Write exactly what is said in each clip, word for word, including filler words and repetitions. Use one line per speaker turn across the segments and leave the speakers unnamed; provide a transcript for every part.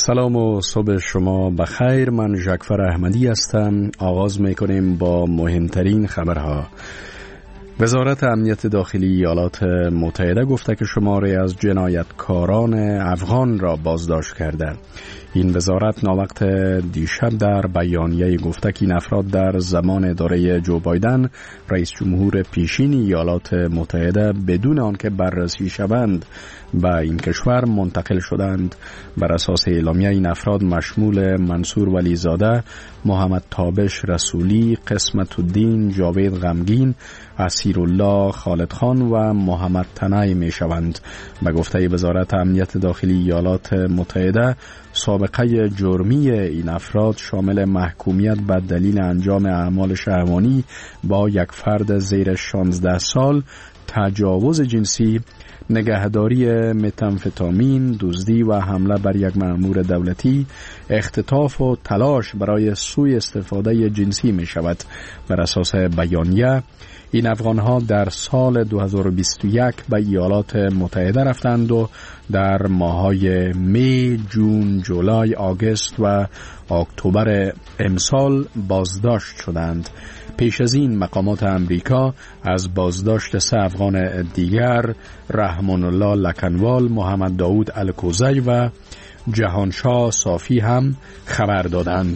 سلام و صبح شما بخیر. من جعفر احمدی هستم. آغاز میکنیم با مهمترین خبرها. وزارت امنیت داخلی ایالات متحده گفته که شماری از جنایتکاران افغان را بازداشت کرده. این وزارت ناوقت دیشب در بیانیه گفته که این افراد در زمان دوره جو بایدن رئیس جمهور پیشین ایالات متحده بدون آنکه بررسی شوند به این کشور منتقل شدند. بر اساس اعلامیه این افراد مشمول منصور ولیزاده، محمد تابش رسولی، قسمت الدین جاوید غمگین، اسیرالله خالد خان و محمد تنایی می شوند. به گفته وزارت امنیت داخلی ایالات متحده، سابقه جرمی این افراد شامل محکومیت به دلیل انجام اعمال شهوانی با یک فرد زیر شانزده سال، تجاوز جنسی، نگهداری متامفتامین، دزدی و حمله بر یک مأمور دولتی، اختطاف و تلاش برای سوء استفاده جنسی می شود. بر اساس بیانیه این افغانها در سال دو هزار و بیست و یک به ایالات متحده رفتند و در ماه‌های می، جون، جولای، آگوست و اکتبر امسال بازداشت شدند. پیش از این مقامات امریکا از بازداشت سه افغان دیگر، رحمان الله لکنوال، محمد داود الکوزی و جهانشاه صافی هم خبر دادند.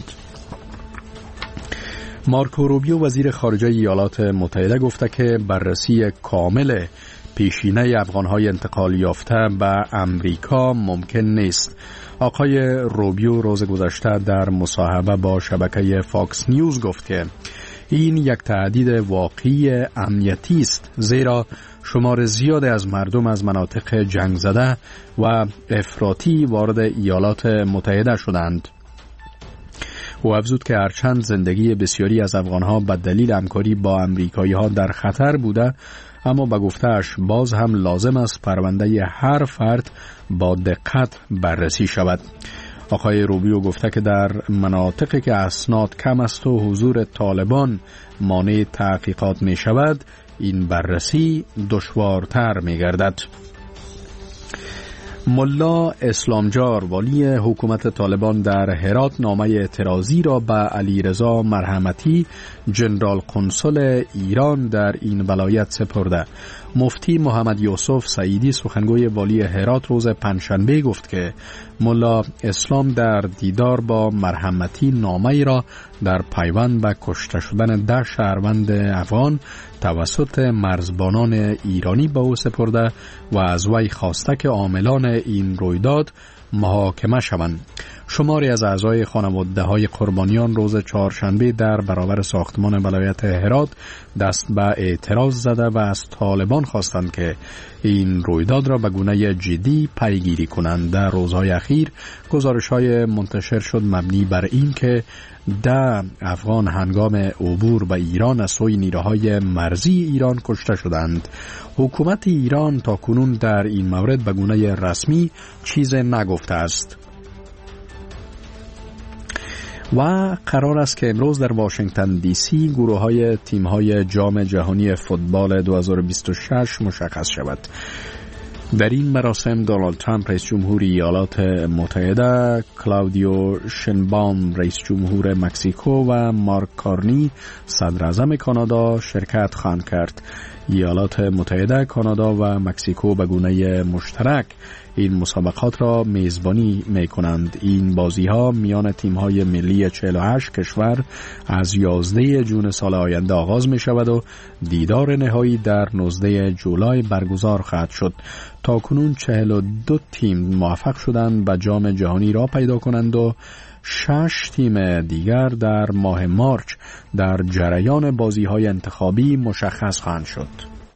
مارکو روبیو وزیر خارجه ایالات متحده گفته که بررسی کامل پیشینه افغانهای انتقال یافته به امریکا ممکن نیست. آقای روبیو روز گذشته در مصاحبه با شبکه فاکس نیوز گفت که این یک تهدید واقعی امنیتی است، زیرا شمار زیادی از مردم از مناطق جنگ زده و افراطی وارد ایالات متحده شدند. او افزود که هرچند زندگی بسیاری از افغانها به دلیل همکاری با امریکایی‌ها در خطر بوده، اما به گفته‌اش باز هم لازم است پرونده هر فرد با دقت بررسی شود. آقای روبیو گفته که در مناطقی که اسناد کم است و حضور طالبان مانع تحقیقات می شود، این بررسی دشوارتر می گردد. ملا اسلامجار والی حکومت طالبان در هرات نامه اعتراضی را به علیرضا مرحمتی، جنرال قنصل ایران در این ولایت سپرده. مفتی محمد یوسف سعیدی سخنگوی والی هرات روز پنجشنبه گفت که ملا اسلام در دیدار با مرحمتی نامه‌ای را در پیوند به کشته شدن ده شهروند افغان توسط مرزبانان ایرانی به او سپرده و از وی خواسته که عاملان این رویداد محاکمه شوند. شماری از اعضای خانواده‌های قربانیان روز چهارشنبه در برابر ساختمان ولایت هرات دست به اعتراض زده و از طالبان خواستند که این رویداد را به گونه جدی پیگیری کنند. در روزهای اخیر گزارش‌های منتشر شد مبنی بر این که ده افغان هنگام عبور به ایران از سوی نیروهای مرزی ایران کشته شدند. حکومت ایران تاکنون در این مورد به گونه رسمی چیز نگفته است. و قرار است که امروز در واشنگتن دی سی گروه های تیم های جام جهانی فوتبال دو هزار و بیست و شش مشخص شود. در این مراسم دونالد ترامپ رئیس جمهور ایالات متحده، کلاودیو شنبام رئیس جمهور مکزیکو و مارک کارنی صدر اعظم کانادا شرکت خواهند کرد. ایالات متحده، کانادا و مکزیکو به گونه مشترک این مسابقات را میزبانی می کنند. این بازی ها میان تیم های ملی چهل و هشت کشور از یازده جون سال آینده آغاز می شود و دیدار نهایی در نوزده جولای برگزار خواهد شد. تا کنون چهل و دو تیم موفق شدند به جام جهانی را پیدا کنند و شش تیم دیگر در ماه مارچ در جریان بازی های انتخابی مشخص خواهند شد.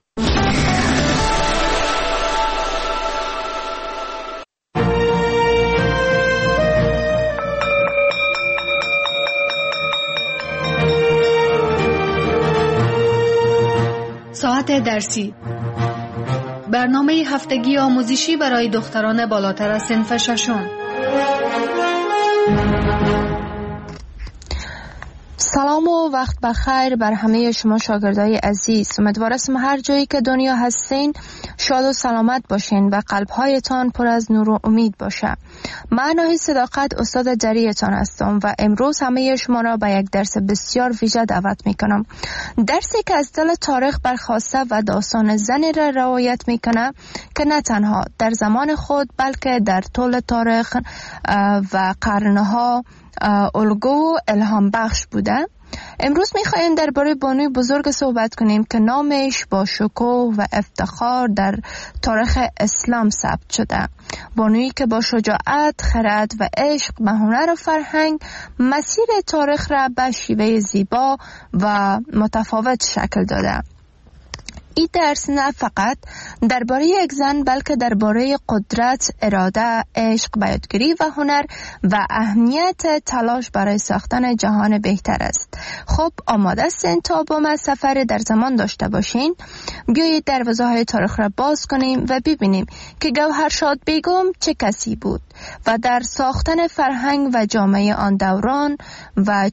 ساعت درسی، برنامه هفتگی آموزشی برای دختران بالاتر از صنف ششم.
سلام و وقت بخیر بر همه شما شاگردای عزیز. امیدوارم هر جایی که دنیا هستین شاد و سلامت باشین و قلبهایتان پر از نور و امید باشه. من ناهی صداقت استاد جریتان هستم و امروز همه شما را به یک درس بسیار ویژه دعوت میکنم. درسی که از دل تاریخ برخواسته و داستان زنی را روایت میکنه که نه تنها در زمان خود بلکه در طول تاریخ و قرنها الگو و الهام بخش بوده. امروز میخوایم درباره بانوی بزرگ صحبت کنیم که نامش با شکوه و افتخار در تاریخ اسلام ثبت شده. بانویی که با شجاعت، خرد و عشق به هنر و فرهنگ مسیر تاریخ را به شیوه زیبا و متفاوت شکل داده. این درس نه فقط درباره یک زن بلکه درباره قدرت، اراده، عشق به یادگیری و هنر و اهمیت تلاش برای ساختن جهان بهتر است. خب آماده هستین تا با ما سفر در زمان داشته باشین؟ بیایید دروازه های تاریخ را باز کنیم و ببینیم که گوهرشاد بیگم چه کسی بود و در ساختن فرهنگ و جامعه آن دوران و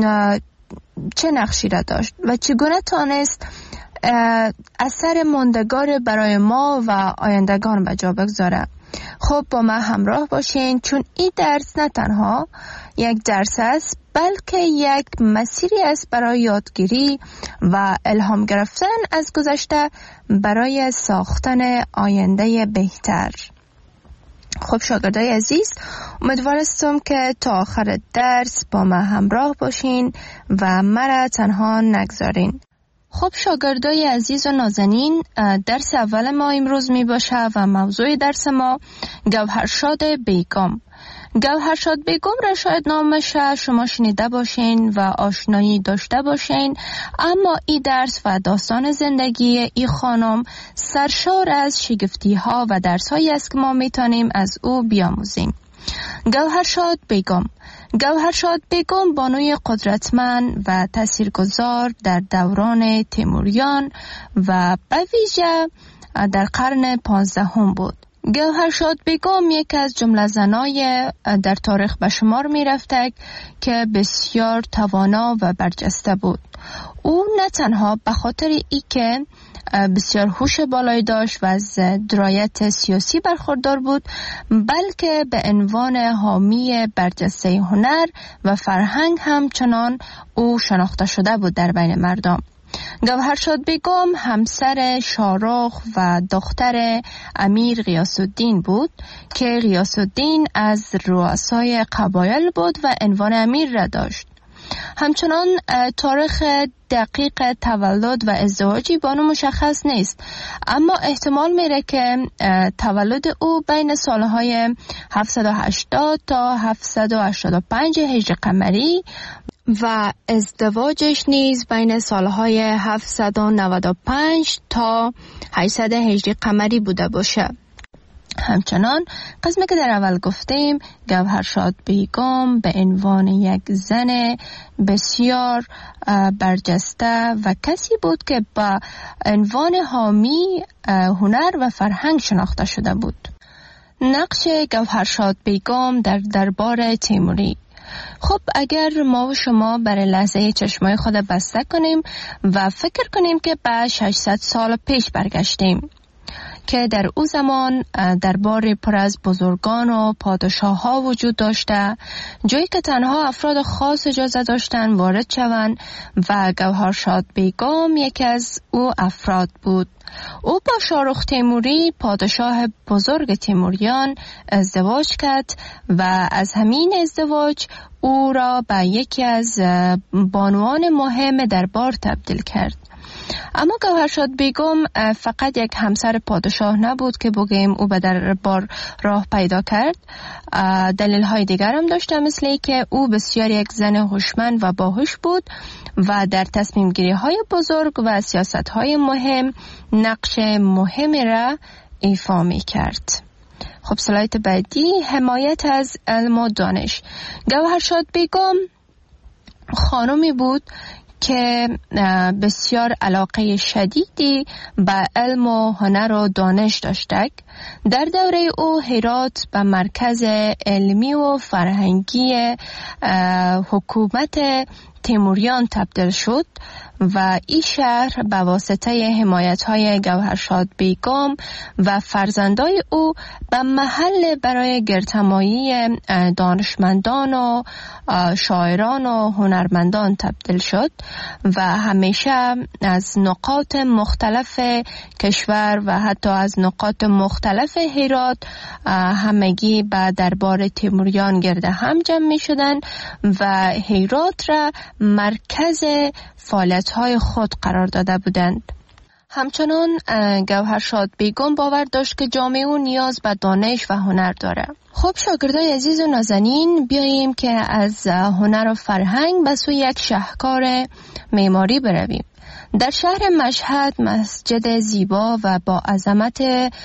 چه نقشی را داشت و چگونه تانست اثر ماندگار برای ما و آیندگان به جا بگذاره. خب با ما همراه باشین چون این درس نه تنها یک درس است بلکه یک مسیری است برای یادگیری و الهام گرفتن از گذشته برای ساختن آینده بهتر. خب شاگردای عزیز، امیدوارم که تا آخر درس با ما همراه باشین و مرا تنها نگذارین. خب شاگردای عزیز و نازنین، درس اول ما امروز می باشه و موضوع درس ما گوهرشاد بیگم. گوهرشاد بیگم را شاید نامش شما شنیده باشین و آشنایی داشته باشین، اما این درس و داستان زندگی این خانم سرشار از شگفتی ها و درس هایی است که ما می تانیم از او بیاموزیم. گوهرشاد بیگم گوهرشاد بیگم بانوی قدرتمند و تاثیرگذار در دوران تیموریان و به ویژه در قرن پانزدهم بود. گوهرشاد بیگم یک از جمله زنای در تاریخ به شمار می رفته که بسیار توانا و برجسته بود. او نه تنها به خاطر ای که بسیار هوش بالایی داشت و از درایت سیاسی برخوردار بود، بلکه به عنوان حامی برجسته هنر و فرهنگ همچنان او شناخته شده بود در بین مردم. گوهرشاد بیگم همسر شاهرخ و دختر امیر غیاث الدین بود که غیاث الدین از رؤسای قبایل بود و عنوان امیر را داشت. همچنان تاریخ دقیق تولد و ازدواجی بانو مشخص نیست، اما احتمال میره که تولد او بین سالهای هفتصد و هشتاد تا هفتصد و هشتاد و پنج هجری قمری و ازدواجش نیز بین سالهای هفتصد و نود و پنج تا هشتصد هجری قمری بوده باشه. همچنان قسمی که در اول گفتیم، گوهرشاد بیگم به عنوان یک زن بسیار برجسته و کسی بود که با عنوان حامی هنر و فرهنگ شناخته شده بود. نقش گوهرشاد بیگم در دربار تیموری. خب اگر ما و شما برای لحظه چشمای خود بسته کنیم و فکر کنیم که به ششصد سال پیش برگشتیم که در او زمان دربار پر از بزرگان و پادشاه ها وجود داشته، جایی که تنها افراد خاص اجازه داشتن وارد شوند و گوهرشاد بیگم یکی از او افراد بود. او با شاهرخ تیموری پادشاه بزرگ تیموریان ازدواج کرد و از همین ازدواج او را به یکی از بانوان مهم دربار تبدیل کرد. اما گوهرشاد بیگم فقط یک همسر پادشاه نبود که بگیم او به دربار راه پیدا کرد. دلیل های دیگر هم داشته، مثل ای که او بسیار یک زن هوشمند و باهوش بود و در تصمیم گیری های بزرگ و سیاست های مهم نقش مهمی را ایفا می کرد. خب سلایت بعدی، حمایت از علم و دانش. گوهرشاد بیگم خانمی بود که بسیار علاقه شدیدی به علم و هنر و دانش داشته. در دوره او هرات به مرکز علمی و فرهنگی حکومت تیموریان تبدیل شد و این شهر به واسطه حمایت‌های گوهرشاد بیگم و فرزندای او به محل برای گرتمایی دانشمندان و شاعران و هنرمندان تبدیل شد و همیشه از نقاط مختلف کشور و حتی از نقاط مختلف هرات همگی به دربار تیموریان گرد هم جمع می شدن و هرات را مرکز فعالیت‌های خود قرار داده بودند. همچنان گوهرشاد بیگم باور داشت که جامعه او نیاز به دانش و هنر داره. خب شاگردای عزیز و نازنین، بیاییم که از هنر و فرهنگ به سوی یک شاهکار معماری برویم. در شهر مشهد مسجد زیبا و با عظمت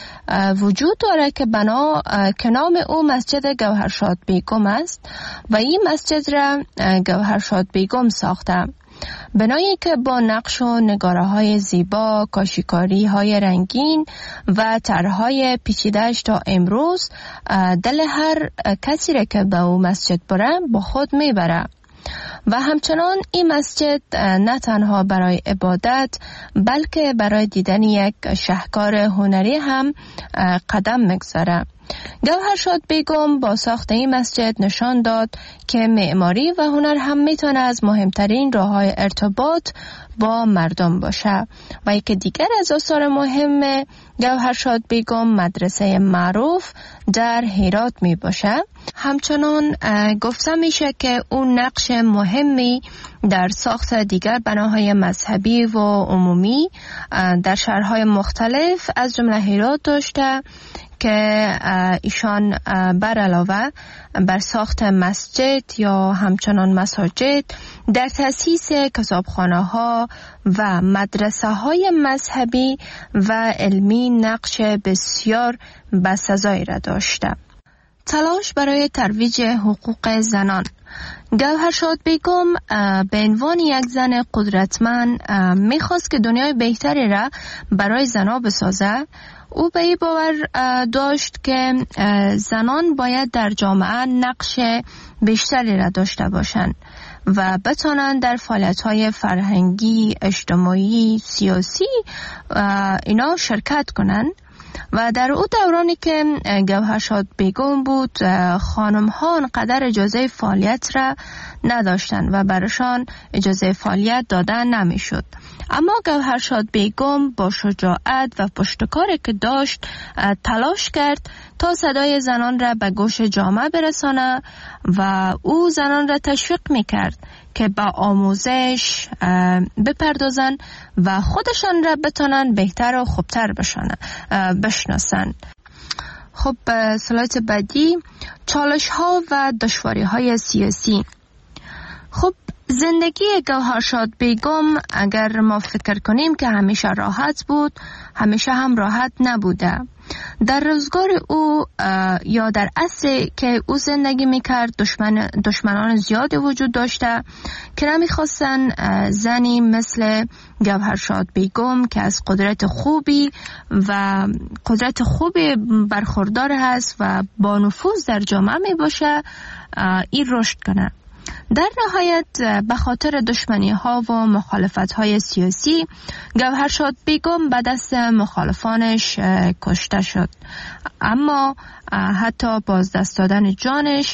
وجود داره که بنا که نام او مسجد گوهرشاد بیگم است و این مسجد را گوهرشاد بیگم ساخته. بنایی که با نقش و نگاره های زیبا، کاشیکاری های رنگین و طرحهای پیچیده‌اش تا امروز دل هر کسی را که به او مسجد بره با خود میبره. و همچنان این مسجد نه تنها برای عبادت بلکه برای دیدن یک شاهکار هنری هم قدم میگذاره. گوهرشاد بیگم با ساخت این مسجد نشان داد که معماری و هنر هم میتونه از مهمترین راه‌های ارتباط با مردم باشه. و یکی دیگر از آثار مهم گوهرشاد بیگم مدرسه معروف در هرات می باشه. همچنان گفته میشه که اون نقش مهمی در ساخت دیگر بناهای مذهبی و عمومی در شهرهای مختلف از جمله هرات داشته که ایشان بر علاوه بر ساخت مسجد یا همچنان مساجد در تأسیس کتابخانه ها و مدرسه های مذهبی و علمی نقش بسیار بسزایی را داشته. تلاش برای ترویج حقوق زنان. گوهرشاد بیگم به عنوان یک زن قدرتمند میخواست که دنیای بهتری را برای زنها بسازه. او به این باور داشت که زنان باید در جامعه نقش بیشتری را داشته باشند و بتوانند در فعالیت‌های فرهنگی، اجتماعی، سیاسی اینا شرکت کنند. و در او دورانی که گوهرشاد بیگم بود خانم‌ها انقدر اجازه فعالیت را نداشتند و برایشان اجازه فعالیت دادن نمی‌شد. اما گوهرشاد بیگم با شجاعت و پشتکاری که داشت تلاش کرد تا صدای زنان را به گوش جامعه برسانه و او زنان را تشویق می‌کرد که با آموزش بپردازن و خودشان را بتونن بهتر و خوبتر بشناسن. خب سلایت بعدی، چالش ها و دشواری های سیاسی. خب زندگی گوهرشاد بیگم اگر ما فکر کنیم که همیشه راحت بود، همیشه هم راحت نبوده. در روزگار او یا در عصری که او زندگی میکرد دشمن دشمنان زیادی وجود داشته که نمیخواستن زنی مثل گوهرشاد بیگم که از قدرت خوبی و قدرت خوبی برخوردار هست و با نفوذ در جامعه می باشه این رشد کنه. در نهایت به خاطر دشمنی ها و مخالفت های سیاسی گوهرشاد بیگم به دست مخالفانش کشته شد. اما حتی بازدست دادن جانش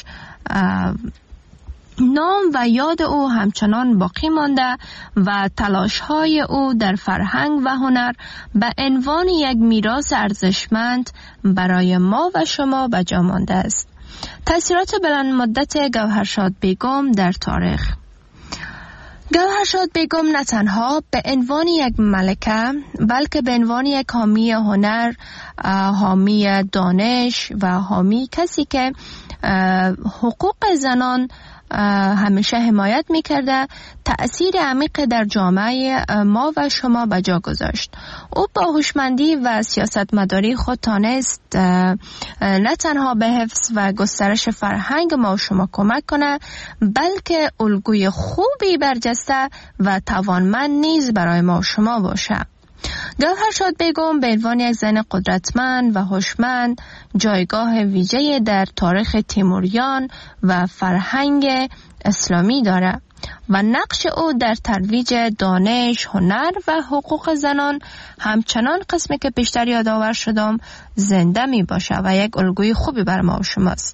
نام و یاد او همچنان باقی مانده و تلاش های او در فرهنگ و هنر به عنوان یک میراث ارزشمند برای ما و شما به جا مانده است. تأثیرات بلند مدت گوهرشاد بیگم در تاریخ. گوهرشاد بیگم نه تنها به عنوان یک ملکه بلکه به عنوان یک حامی هنر، حامی دانش و حامی کسی که حقوق زنان همیشه حمایت میکرده تأثیر عمیق در جامعه ما و شما به جا گذاشت. او با هوشمندی و سیاستمداری خود تانست نه تنها به حفظ و گسترش فرهنگ ما و شما کمک کنه بلکه الگوی خوبی برجسته و توانمند نیز برای ما و شما باشه. گوهرشاد بیگم به عنوان یک زن قدرتمند و هوشمند جایگاه ویژه‌ای در تاریخ تیموریان و فرهنگ اسلامی داره. و نقش او در ترویج دانش، هنر و حقوق زنان همچنان قسمی که بیشتر یادآور شدم زنده می باشه و یک الگوی خوبی بر ما و شماست.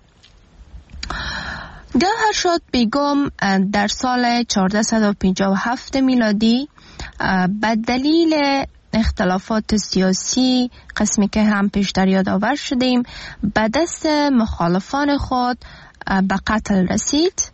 گوهرشاد بیگم در سال چهارده و پنجاه و هفت میلادی به دلیل اختلافات سیاسی قسمی که هم پیشتر یادآور شدیم به دست مخالفان خود به قتل رسید.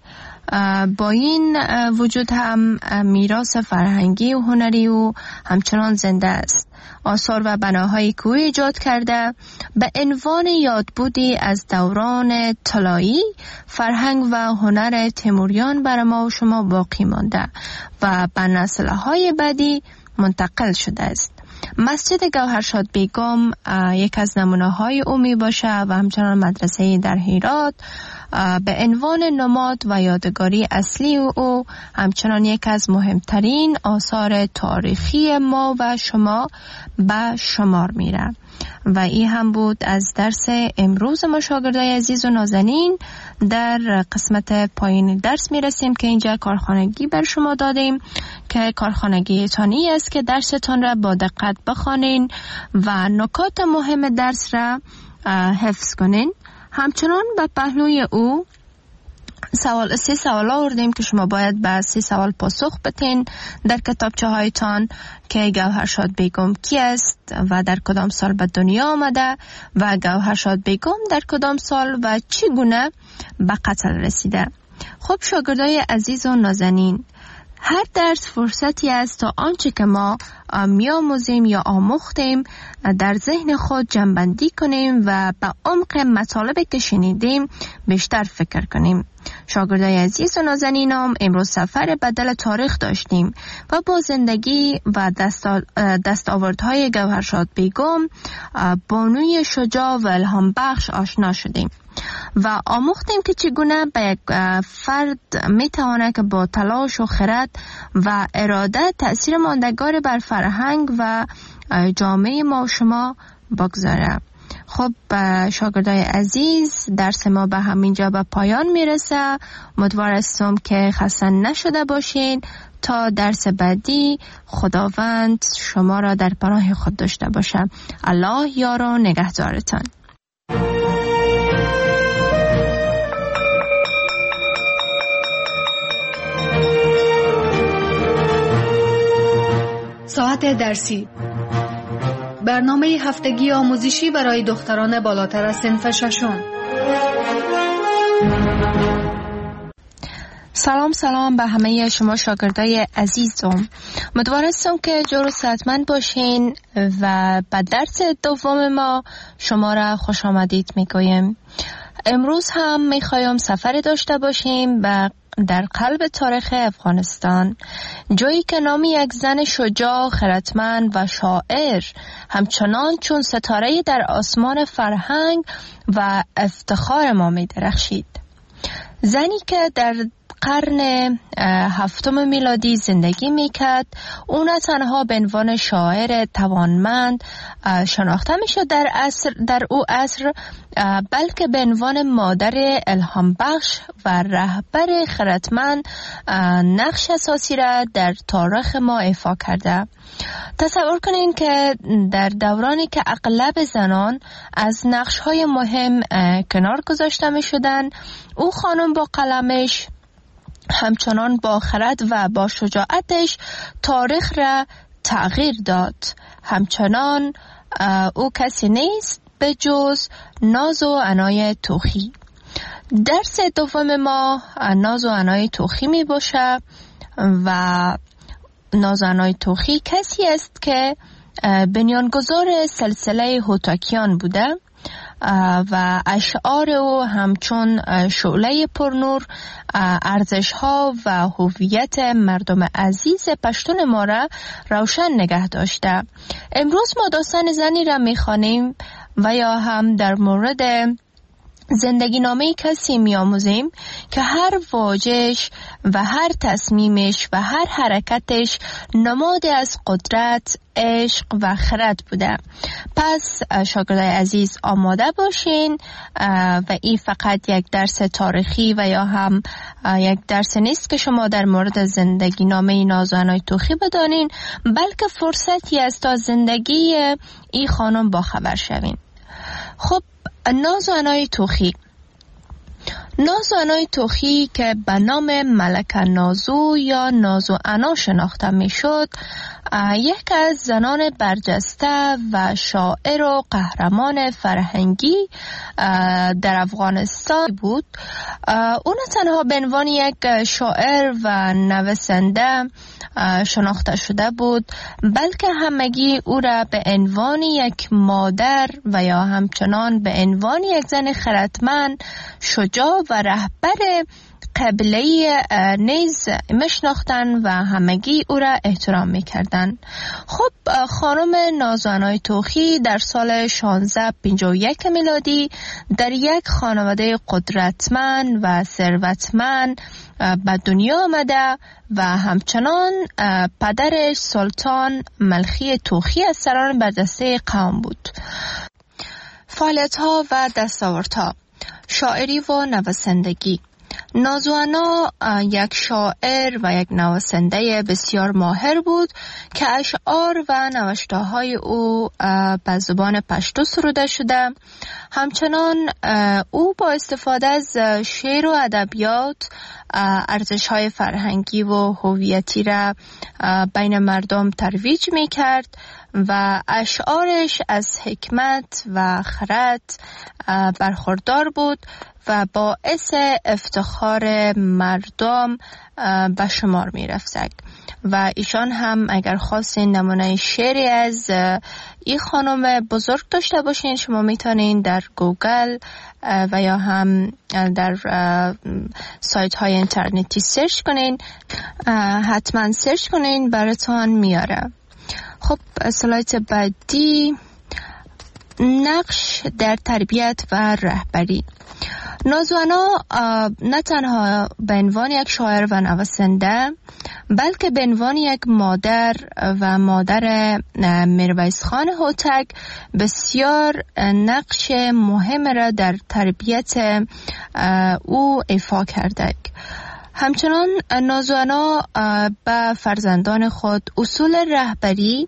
با این وجود هم میراث فرهنگی و هنری و همچنان زنده است. آثار و بناهای که او ایجاد کرده به عنوان یادبودی از دوران طلایی فرهنگ و هنر تیموریان بر ما و شما باقی مانده و به نسل‌های بعدی منتقل شده است. مسجد گوهرشاد بیگم یک از نمونه‌های او می باشه و همچنان مدرسه در هرات به عنوان نماد و یادگاری اصلی او همچنان یک از مهمترین آثار تاریخی ما و شما به شمار میره. و این هم بود از درس امروز ما شاگردای عزیز و نازنین. در قسمت پایین درس میرسیم که اینجا کارخانگی بر شما دادیم که کارخانگی تانی است که درستان را با دقت بخوانین و نکات مهم درس را حفظ کنین. همچنان به پهلوی او سوال سه سوال آوردیم که شما باید به سه سوال پاسخ بدین در کتابچه هایتان که گوهرشاد بیگم کی است و در کدام سال به دنیا آمده و گوهرشاد بیگم در کدام سال و چگونه به قتل رسیده. خب شاگردای عزیز و نازنین، هر درس فرصتی است تا آنچه که ما می‌آموزیم یا آموختیم در ذهن خود جمع‌بندی کنیم و به عمق مطالبی که شنیدیم بیشتر فکر کنیم. شاگردای عزیز و نازنینم، امروز سفر بدل تاریخ داشتیم و با زندگی و دستاوردهای گوهرشاد بیگم، بانوی شجاع و الهام بخش آشنا شدیم و آموختیم که چگونه به یک فرد میتواند که با تلاش و خرد و اراده تأثیر ماندگار بر فرهنگ و جامعه ما و شما بگذاره. خب شاگردای عزیز، درس ما به همینجا به پایان میرسه. امیدوار هستم که خسته نشده باشین. تا درس بعدی خداوند شما را در پناه خود داشته باشه. الله یار و نگهدارتان.
ساعت درسی، برنامه هفتگی آموزشی برای دختران بالاتر از صنف ششم.
سلام سلام به همه شما شاگردای عزیزم. امیدوار هستم که جور و صحتمند باشین و به درس دوم ما شما را خوش آمدید میگویم. امروز هم میخوایم سفر داشته باشیم به در قلب تاریخ افغانستان، جایی که نام یک زن شجاع، خردمند و شاعر همچنان چون ستاره در آسمان فرهنگ و افتخار ما می درخشید. زنی که در قرن هفتم میلادی زندگی میکرد، او نه تنها به عنوان شاعر توانمند شناخته میشد در عصر در او عصر، بلکه به عنوان مادر الهام بخش و رهبر خردمند نقش اساسی را در تاریخ ما ایفا کرده. تصور کنین که در دورانی که اغلب زنان از نقش‌های مهم کنار گذاشته می‌شدن، او خانم با قلمش همچنان با خرد و با شجاعتش تاریخ را تغییر داد. همچنان او کسی نیست به جز ناز و عنای توخی. درس دوم ما ناز و عنای توخی می باشه و ناز و عنای توخی کسی است که بنیانگذار سلسله هوتاکیان بوده و اشعار او همچون شعله پرنور ارزش‌ها و هویت مردم عزیز پشتون ما را روشن نگه داشته. امروز ما داستان زنی را می‌خوانیم و یا هم در مورد زندگی نامه کسی می آموزیم که هر واژه‌اش و هر تصمیمش و هر حرکتش نماد از قدرت، عشق و خرد بوده. پس شاگردای عزیز آماده باشین و این فقط یک درس تاریخی و یا هم یک درس نیست که شما در مورد زندگی نامه نازوانای توخی بدانین، بلکه فرصتی است تا زندگی این خانم با خبر شوین. خب نازوانای توخی نازوانای توخی که به نام ملکه نازو یا نازوانا شناخته می شد، یک از زنان برجسته و شاعر و قهرمان فرهنگی در افغانستان بود. او نه تنها به عنوان یک شاعر و نویسنده شناخته شده بود، بلکه همگی او را به عنوان یک مادر و یا همچنان به عنوان یک زن خردمند، شجاع و رهبر قبیله نیز میشناختن و همگی او را احترام میکردن. خب خانم نازوانای توخی در سال شانزده پنجاه و یک میلادی در یک خانواده قدرتمند و ثروتمند به دنیا آمده و همچنان پدرش سلطان ملخی توخی از سران برجسته قوم بود. فعالیت‌ها و دستاوردها: شاعری و نویسندگی. نازوانا یک شاعر و یک نویسنده بسیار ماهر بود که اشعار و نوشته‌های او به زبان پشتو سروده شده. همچنان او با استفاده از شعر و ادبیات ارزش‌های فرهنگی و هویتی را بین مردم ترویج می‌کرد و اشعارش از حکمت و خرد برخوردار بود و باعث افتخار مردم به شمار می رفتند. و ایشان هم اگر خواستین نمونه شعری از این خانم بزرگ داشته باشین، شما میتونین در گوگل و یا هم در سایت های اینترنتی سرچ کنین، حتما سرچ کنین براتون میاره. خب سلایت بعدی، نقش در تربیت و رهبری. نازوانا نه تنها به عنوان یک شاعر و نویسنده، بلکه به عنوان یک مادر و مادر میرویس خان هوتک بسیار نقش مهم را در تربیت او ایفا کرده. همچنان نازوانا به فرزندان خود اصول رهبری،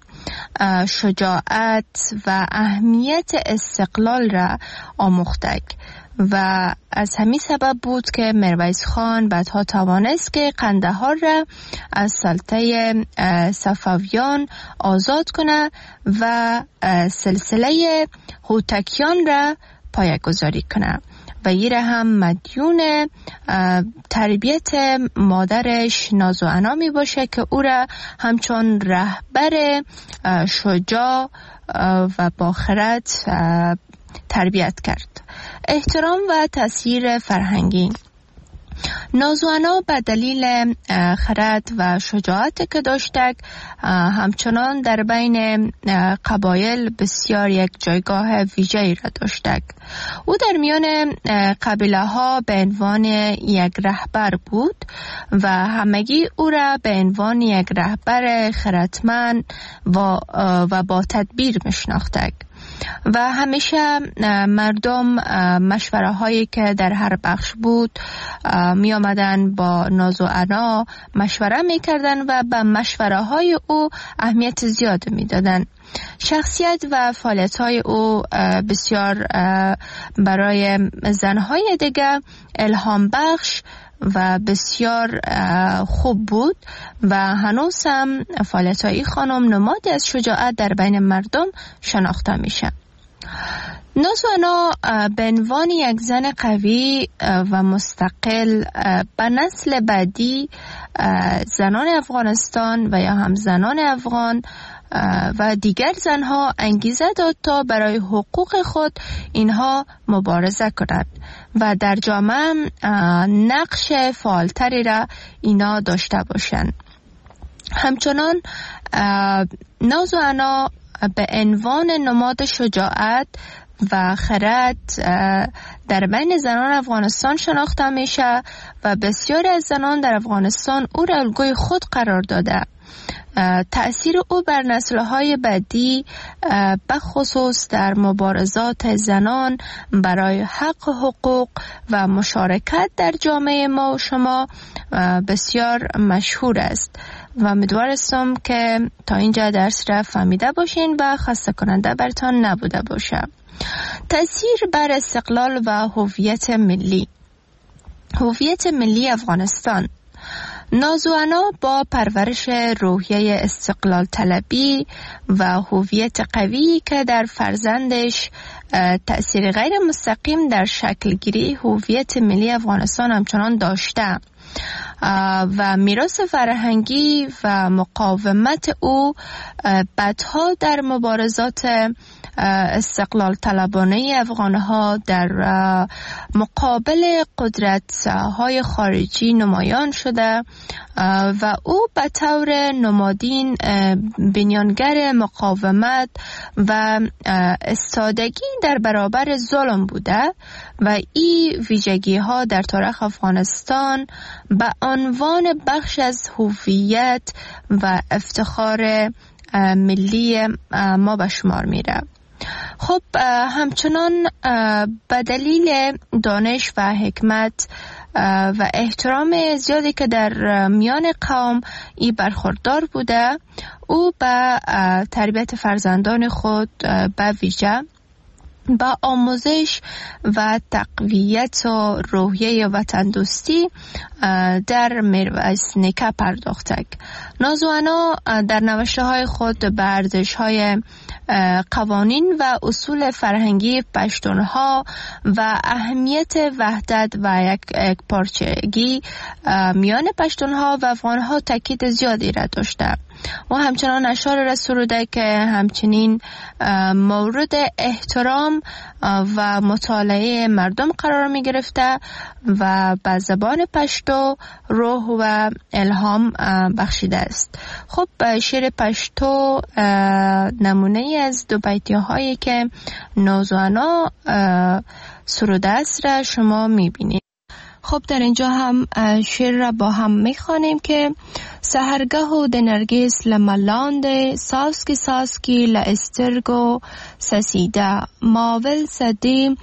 شجاعت و اهمیت استقلال را آموخته و از همین سبب بود که میرویس خان بعدها توانست که قندهار را از سلطه صفویان آزاد کنه و سلسله هوتکیان را پایه‌گذاری کنه و این هم مدیون تربیت مادرش نازوانا می باشه که او را همچون رهبر شجاع و با خرد تربیت کرد. احترام و تأثیر فرهنگی. نازوانا به دلیل خرد و شجاعت که داشته همچنان در بین قبایل بسیار یک جایگاه ویژه‌ای را داشته. او در میان قبیله ها به عنوان یک رهبر بود و همگی او را به عنوان یک رهبر خردمند و, و با تدبیر میشناخته و همیشه مردم مشوره هایی که در هر بخش بود می آمدن با نازوانا مشوره می کردن و به مشوره های او اهمیت زیاد می دادن. شخصیت و فعالیت های او بسیار برای زنهای دیگه الهام بخش و بسیار خوب بود و هنوز هم فعالیت های خانم نمادی از شجاعت در بین مردم شناخته میشه. نازوانا به عنوان یک زن قوی و مستقل به نسل بعدی زنان افغانستان و یا هم زنان افغان و دیگر زنها انگیزه داد تا برای حقوق خود اینها مبارزه کنند و در جامعه نقش فعالتری را اینا داشته باشند. همچنان نازوانا به عنوان نماد شجاعت و خرد در بین زنان افغانستان شناخته میشه و بسیاری از زنان در افغانستان او را الگوی خود قرار داده. تأثیر او بر نسل‌های بعدی بخصوص در مبارزات زنان برای حق و حقوق و مشارکت در جامعه ما و شما بسیار مشهور است و امیدوارم که تا اینجا درس را فهمیده باشین و خسته کننده برتان نبوده باشه. تأثیر بر استقلال و هویت ملی. هویت ملی افغانستان. نازوانا با پرورش روحیه استقلال طلبی و هویت قوی که در فرزندش تأثیر غیر مستقیم در شکل گیری هویت ملی افغانستان همچنان داشته و میراث فرهنگی و مقاومت او بعدها در مبارزات استقلال طلبانه افغانها در مقابل قدرت های خارجی نمایان شده و او به طور نمادین بنیانگر مقاومت و استادگی در برابر ظلم بوده و این ویژگی ها در تاریخ افغانستان به عنوان بخش از هویت و افتخار ملی ما به شمار میره. خب همچنان به دلیل دانش و حکمت و احترام زیادی که در میان قوم ای برخوردار بوده، او به تربیت فرزندان خود به ویژه با آموزش و تقویت و روحیه وطن دوستی در میرویس نیکه پرداخته. نازوانا در نوشته های به ارزش های قوانین و اصول فرهنگی پشتونها و اهمیت وحدت و یک پارچگی میان پشتونها و افغانها تاکید زیادی را داشته و همچنان اشعار را سروده که همچنین مورد احترام و مطالعه مردم قرار می گرفته و به زبان پشتو روح و الهام بخشیده است. خب شعر پشتو نمونه از دو بیتی هایی که نازوانا سروده است را شما می بینید. خب در اینجا هم شعر را با هم می خوانیم که سهرگه و دنرگیس لملاند ساسکی ساسکی لاسترگو سسیده ماول سدی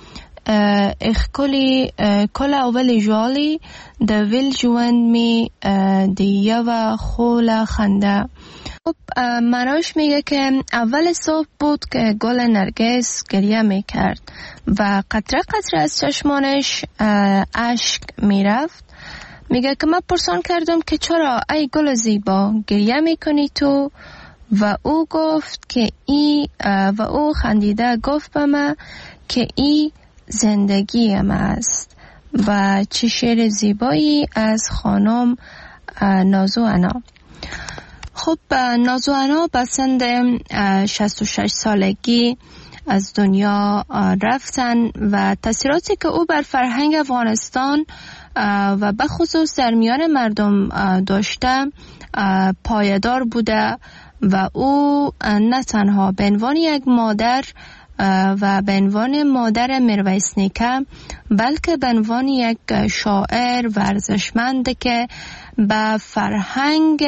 اخکلی کل اول جالی ده ویل جوند می دیه و خول خنده. خب معناش میگه که اول صبح بود که گل نرگس گریه میکرد و قطره قطره از چشمانش اشک میرفت. میگه که من پرسان کردم که چرا ای گل زیبا گریه میکنی تو؟ و او گفت که ای و او خندیده گفت به من که ای زندگی ما است. و چه شعر زیبایی از خانم نازوانا. خب نازوانا به سن شصت و شش سالگی از دنیا رفتن و تاثیراتی که او بر فرهنگ افغانستان و به خصوص در میان مردم داشته پایدار بوده و او نه تنها به عنوان یک مادر و به عنوان مادر میرویس نیکه بلکه به عنوان یک شاعر ورزشمند که به فرهنگ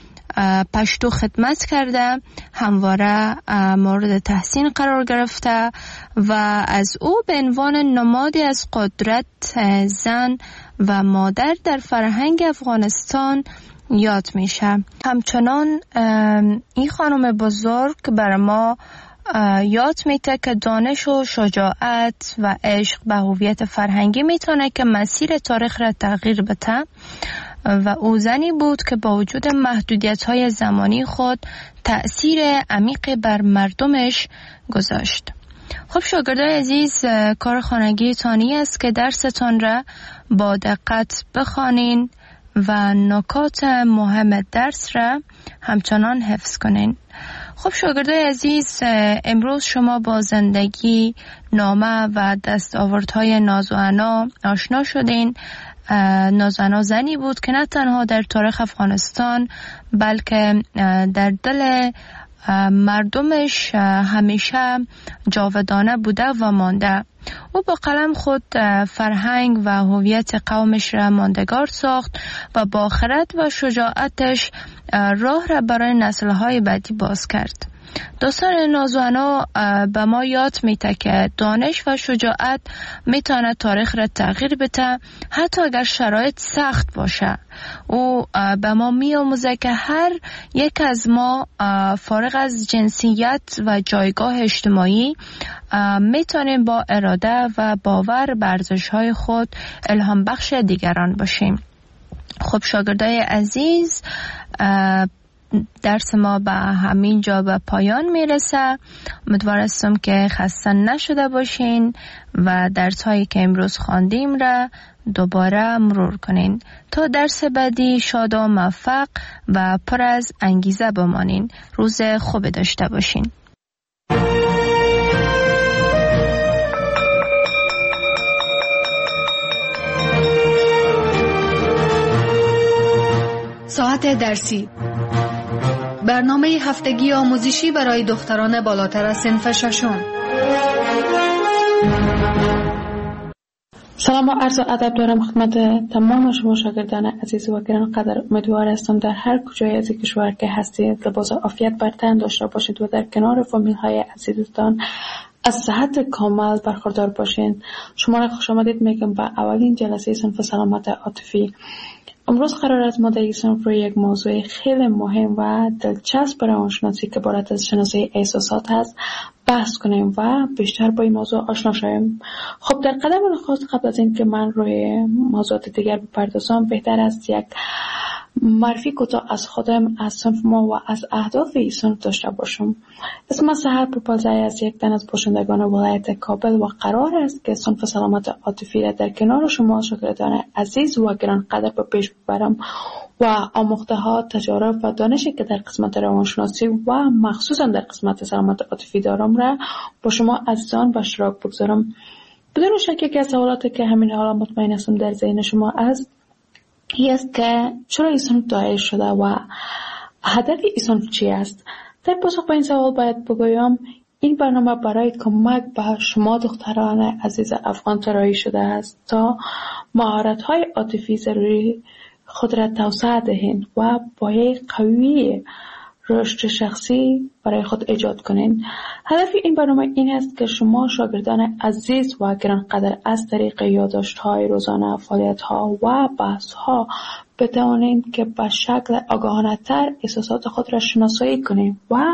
پشتو خدمت کرده همواره مورد تحسین قرار گرفته و از او به عنوان نمادی از قدرت زن و مادر در فرهنگ افغانستان یاد میشه. همچنان این خانم بزرگ بر ما یاد میده که دانش و شجاعت و عشق به هویت فرهنگی میتونه که مسیر تاریخ را تغییر بده و او زنی بود که با وجود محدودیت‌های زمانی خود تأثیر عمیق بر مردمش گذاشت. خب شاگردای عزیز، کار خانگی تانی است که درستان را با دقت بخوانین و نکات مهم درس را همچنان حفظ کنین. خب شاگردای عزیز، امروز شما با زندگی نامه و دستاوردهای نازوانا آشنا شدین. نازوانا زنی بود که نه تنها در تاریخ افغانستان بلکه در دل مردمش همیشه جاودانه بوده و مانده. او با قلم خود فرهنگ و هویت قومش را ماندگار ساخت و با خرد و شجاعتش راه را برای نسل‌های بعدی باز کرد. داستان نازوانا به ما یاد میده که دانش و شجاعت میتونه تاریخ را تغییر بده، حتی اگر شرایط سخت باشه. او به ما میآموزه که هر یک از ما فارغ از جنسیت و جایگاه اجتماعی میتونیم با اراده و باور بر ارزش‌های خود الهام بخش دیگران باشیم. خب شاگردای عزیز، درس ما به همین جا به پایان میرسه. امیدوار هستم که خسته نشده باشین و درس هایی که امروز خواندیم را دوباره مرور کنین. تا درس بعدی شاد و موفق و پر از انگیزه بمانین. روز خوب داشته باشین.
ساعت درسی، برنامه هفتگی آموزشی برای دختران بالاتر از صنف ششم.
سلام و عرض ادب دارم خدمت تمام شما شاگردان عزیز و گرانقدر. امیدوار هستم در هر کجای از کشور که هستید لباس عافیت بر تن داشته باشید و در کنار فامیل های عزیزتان از صحت کامل برخوردار باشین. شما را خوش آمدید میگم به اولین جلسه صنف سلامت عاطفی. امروز قرار است ما در این صنف روی یک موضوع خیلی مهم و دلچسب برای روانشناسی که عبارت از شناسایی احساسات هست بحث کنیم و بیشتر با این موضوع آشنا شویم. خب در قدم نخست قبل از این که من روی موضوعات دیگر بپردازم، بهتر است یک معرفی کوتاه از خودم، از صنف ما و از اهداف این صنف داشته باشم. اسم من سحر پوپلزای از یک تن از باشندگان ولایت کابل و قرار است که صنف سلامت عاطفی را در کنار شما شاگردان عزیز و گرانقدر به پیش ببرم و آموخته ها، تجارب و دانشی که در قسمت روانشناسی و مخصوصا در قسمت سلامت عاطفی دارم را با شما عزیزان به اشتراک بگذارم. بدون شک یکی از سوالاتی که همین حالا مطمئن هستم در ذهن شما است این است که چرا این صنف دایر شده و هدف این صنف چی است؟ در پاسخ به این سوال باید بگویم این برنامه برای کمک به شما دختران عزیز افغان طراحی شده است تا مهارت‌های عاطفی ضروری خود را توسعه دهید و پایه قوی رشد شخصی برای خود ایجاد کنین. هدف این برنامه این است که شما شاگردان عزیز و گرانقدر از طریق یادداشت‌های روزانه، فعالیت‌ها و بحث‌ها بتوانید که به شکل آگاهانه‌تر احساسات خود را شناسایی کنید و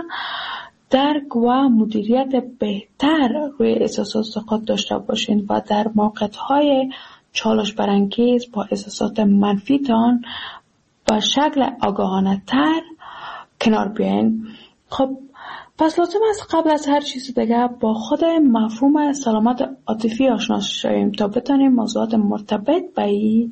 درک و مدیریت بهتر روی احساسات خود داشته باشید و در موقعیت‌های چالش برانگیز با احساسات منفیتان به شکل آگاهانه‌تر کنار بیاین. خب پس لازم است قبل از هر چیز دیگه با خود مفهوم سلامت عاطفی آشنا شویم تا بتونیم موضوعات مرتبط به این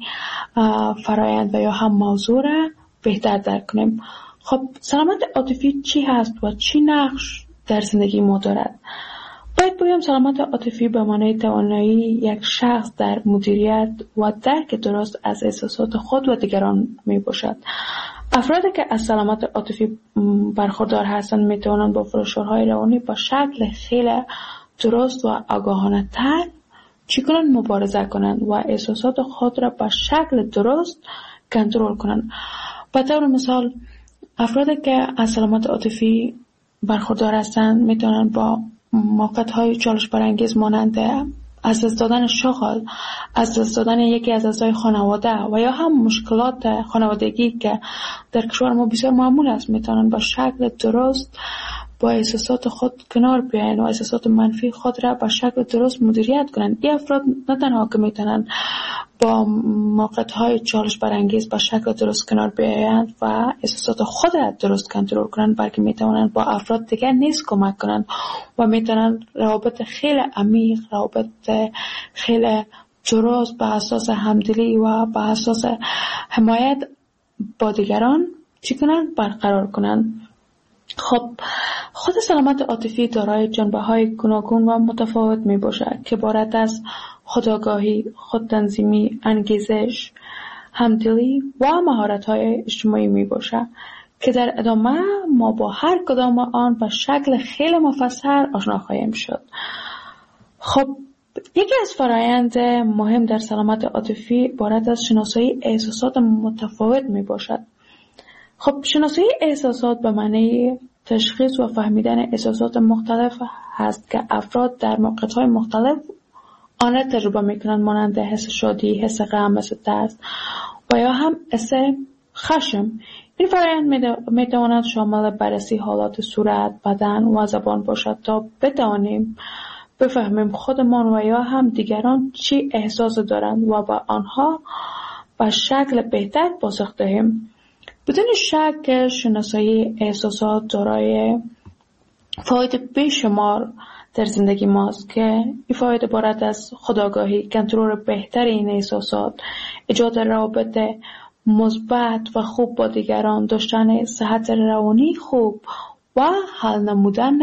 فرایند و یا هم موضوع را بهتر درک کنیم. خب سلامت عاطفی چی هست و چی نقش در زندگی ما دارد؟ باید بگم سلامت عاطفی به معنای توانایی یک شخص در مدیریت و درک درست از احساسات خود و دیگران می باشد. افرادی که از سلامت عاطفی برخوردار هستند می توانند با فشارهای روانی با شکل خیلی درست و آگاهانه تر چگونه مبارزه کنند و احساسات خود را با شکل درست کنترل کنند. به طور مثال افرادی که از سلامت عاطفی برخوردار هستند می توانند با موقعیت‌های چالش برانگیز مانند از دست دادن شغل، از دست دادن یکی از اعضای خانواده و یا هم مشکلات خانوادگی که در کشور ما بسیار معمول است میتونن با شکل درست با احساسات خود کنار بیاین و احساسات منفی خود را با شکل درست مدیریت کنند. این افراد نه تنها که میتونن با موقعیت‌های چالش برانگیز با شکل درست کنار بیایند و احساسات خود را درست کنترل کنند، بلکه میتونن با افراد دیگر نیز کمک کنند و میتونن روابط خیلی عمیق، روابط خیلی درست به اساس همدلی و به اساس حمایت با دیگران چی کنند؟ برقرار کنند. خب خود سلامت عاطفی دارای جنبه‌های گوناگون و متفاوت می باشد که عبارت از خودآگاهی، خودتنظیمی، انگیزش، همدلی و مهارت‌های اجتماعی می باشد که در ادامه ما با هر کدام آن به شکل خیلی مفصل آشنا خواهیم شد. خب یکی از فرایند مهم در سلامت عاطفی عبارت از شناسایی احساسات متفاوت می باشد. خب شناسایی احساسات به معنی تشخیص و فهمیدن احساسات مختلف هست که افراد در موقعیت‌های مختلف آن را تجربه میکنند، مانند حس شادی، حس غم، حس ترس و یا هم حس خشم. این فرآیند میتواند شامل بررسی حالات صورت، بدن و زبان باشد تا بتوانیم بفهمیم خودمان و یا هم دیگران چی احساس دارند و با آنها به شکل بهتر پاسخ دهیم. بدون شک شناسایی احساسات دارای فواید بیشمار در زندگی ماست که این فواید عبارت از خودآگاهی، کنترل بهتر این احساسات، ایجاد روابط مثبت و خوب با دیگران، داشتن صحت روانی خوب و حل نمودن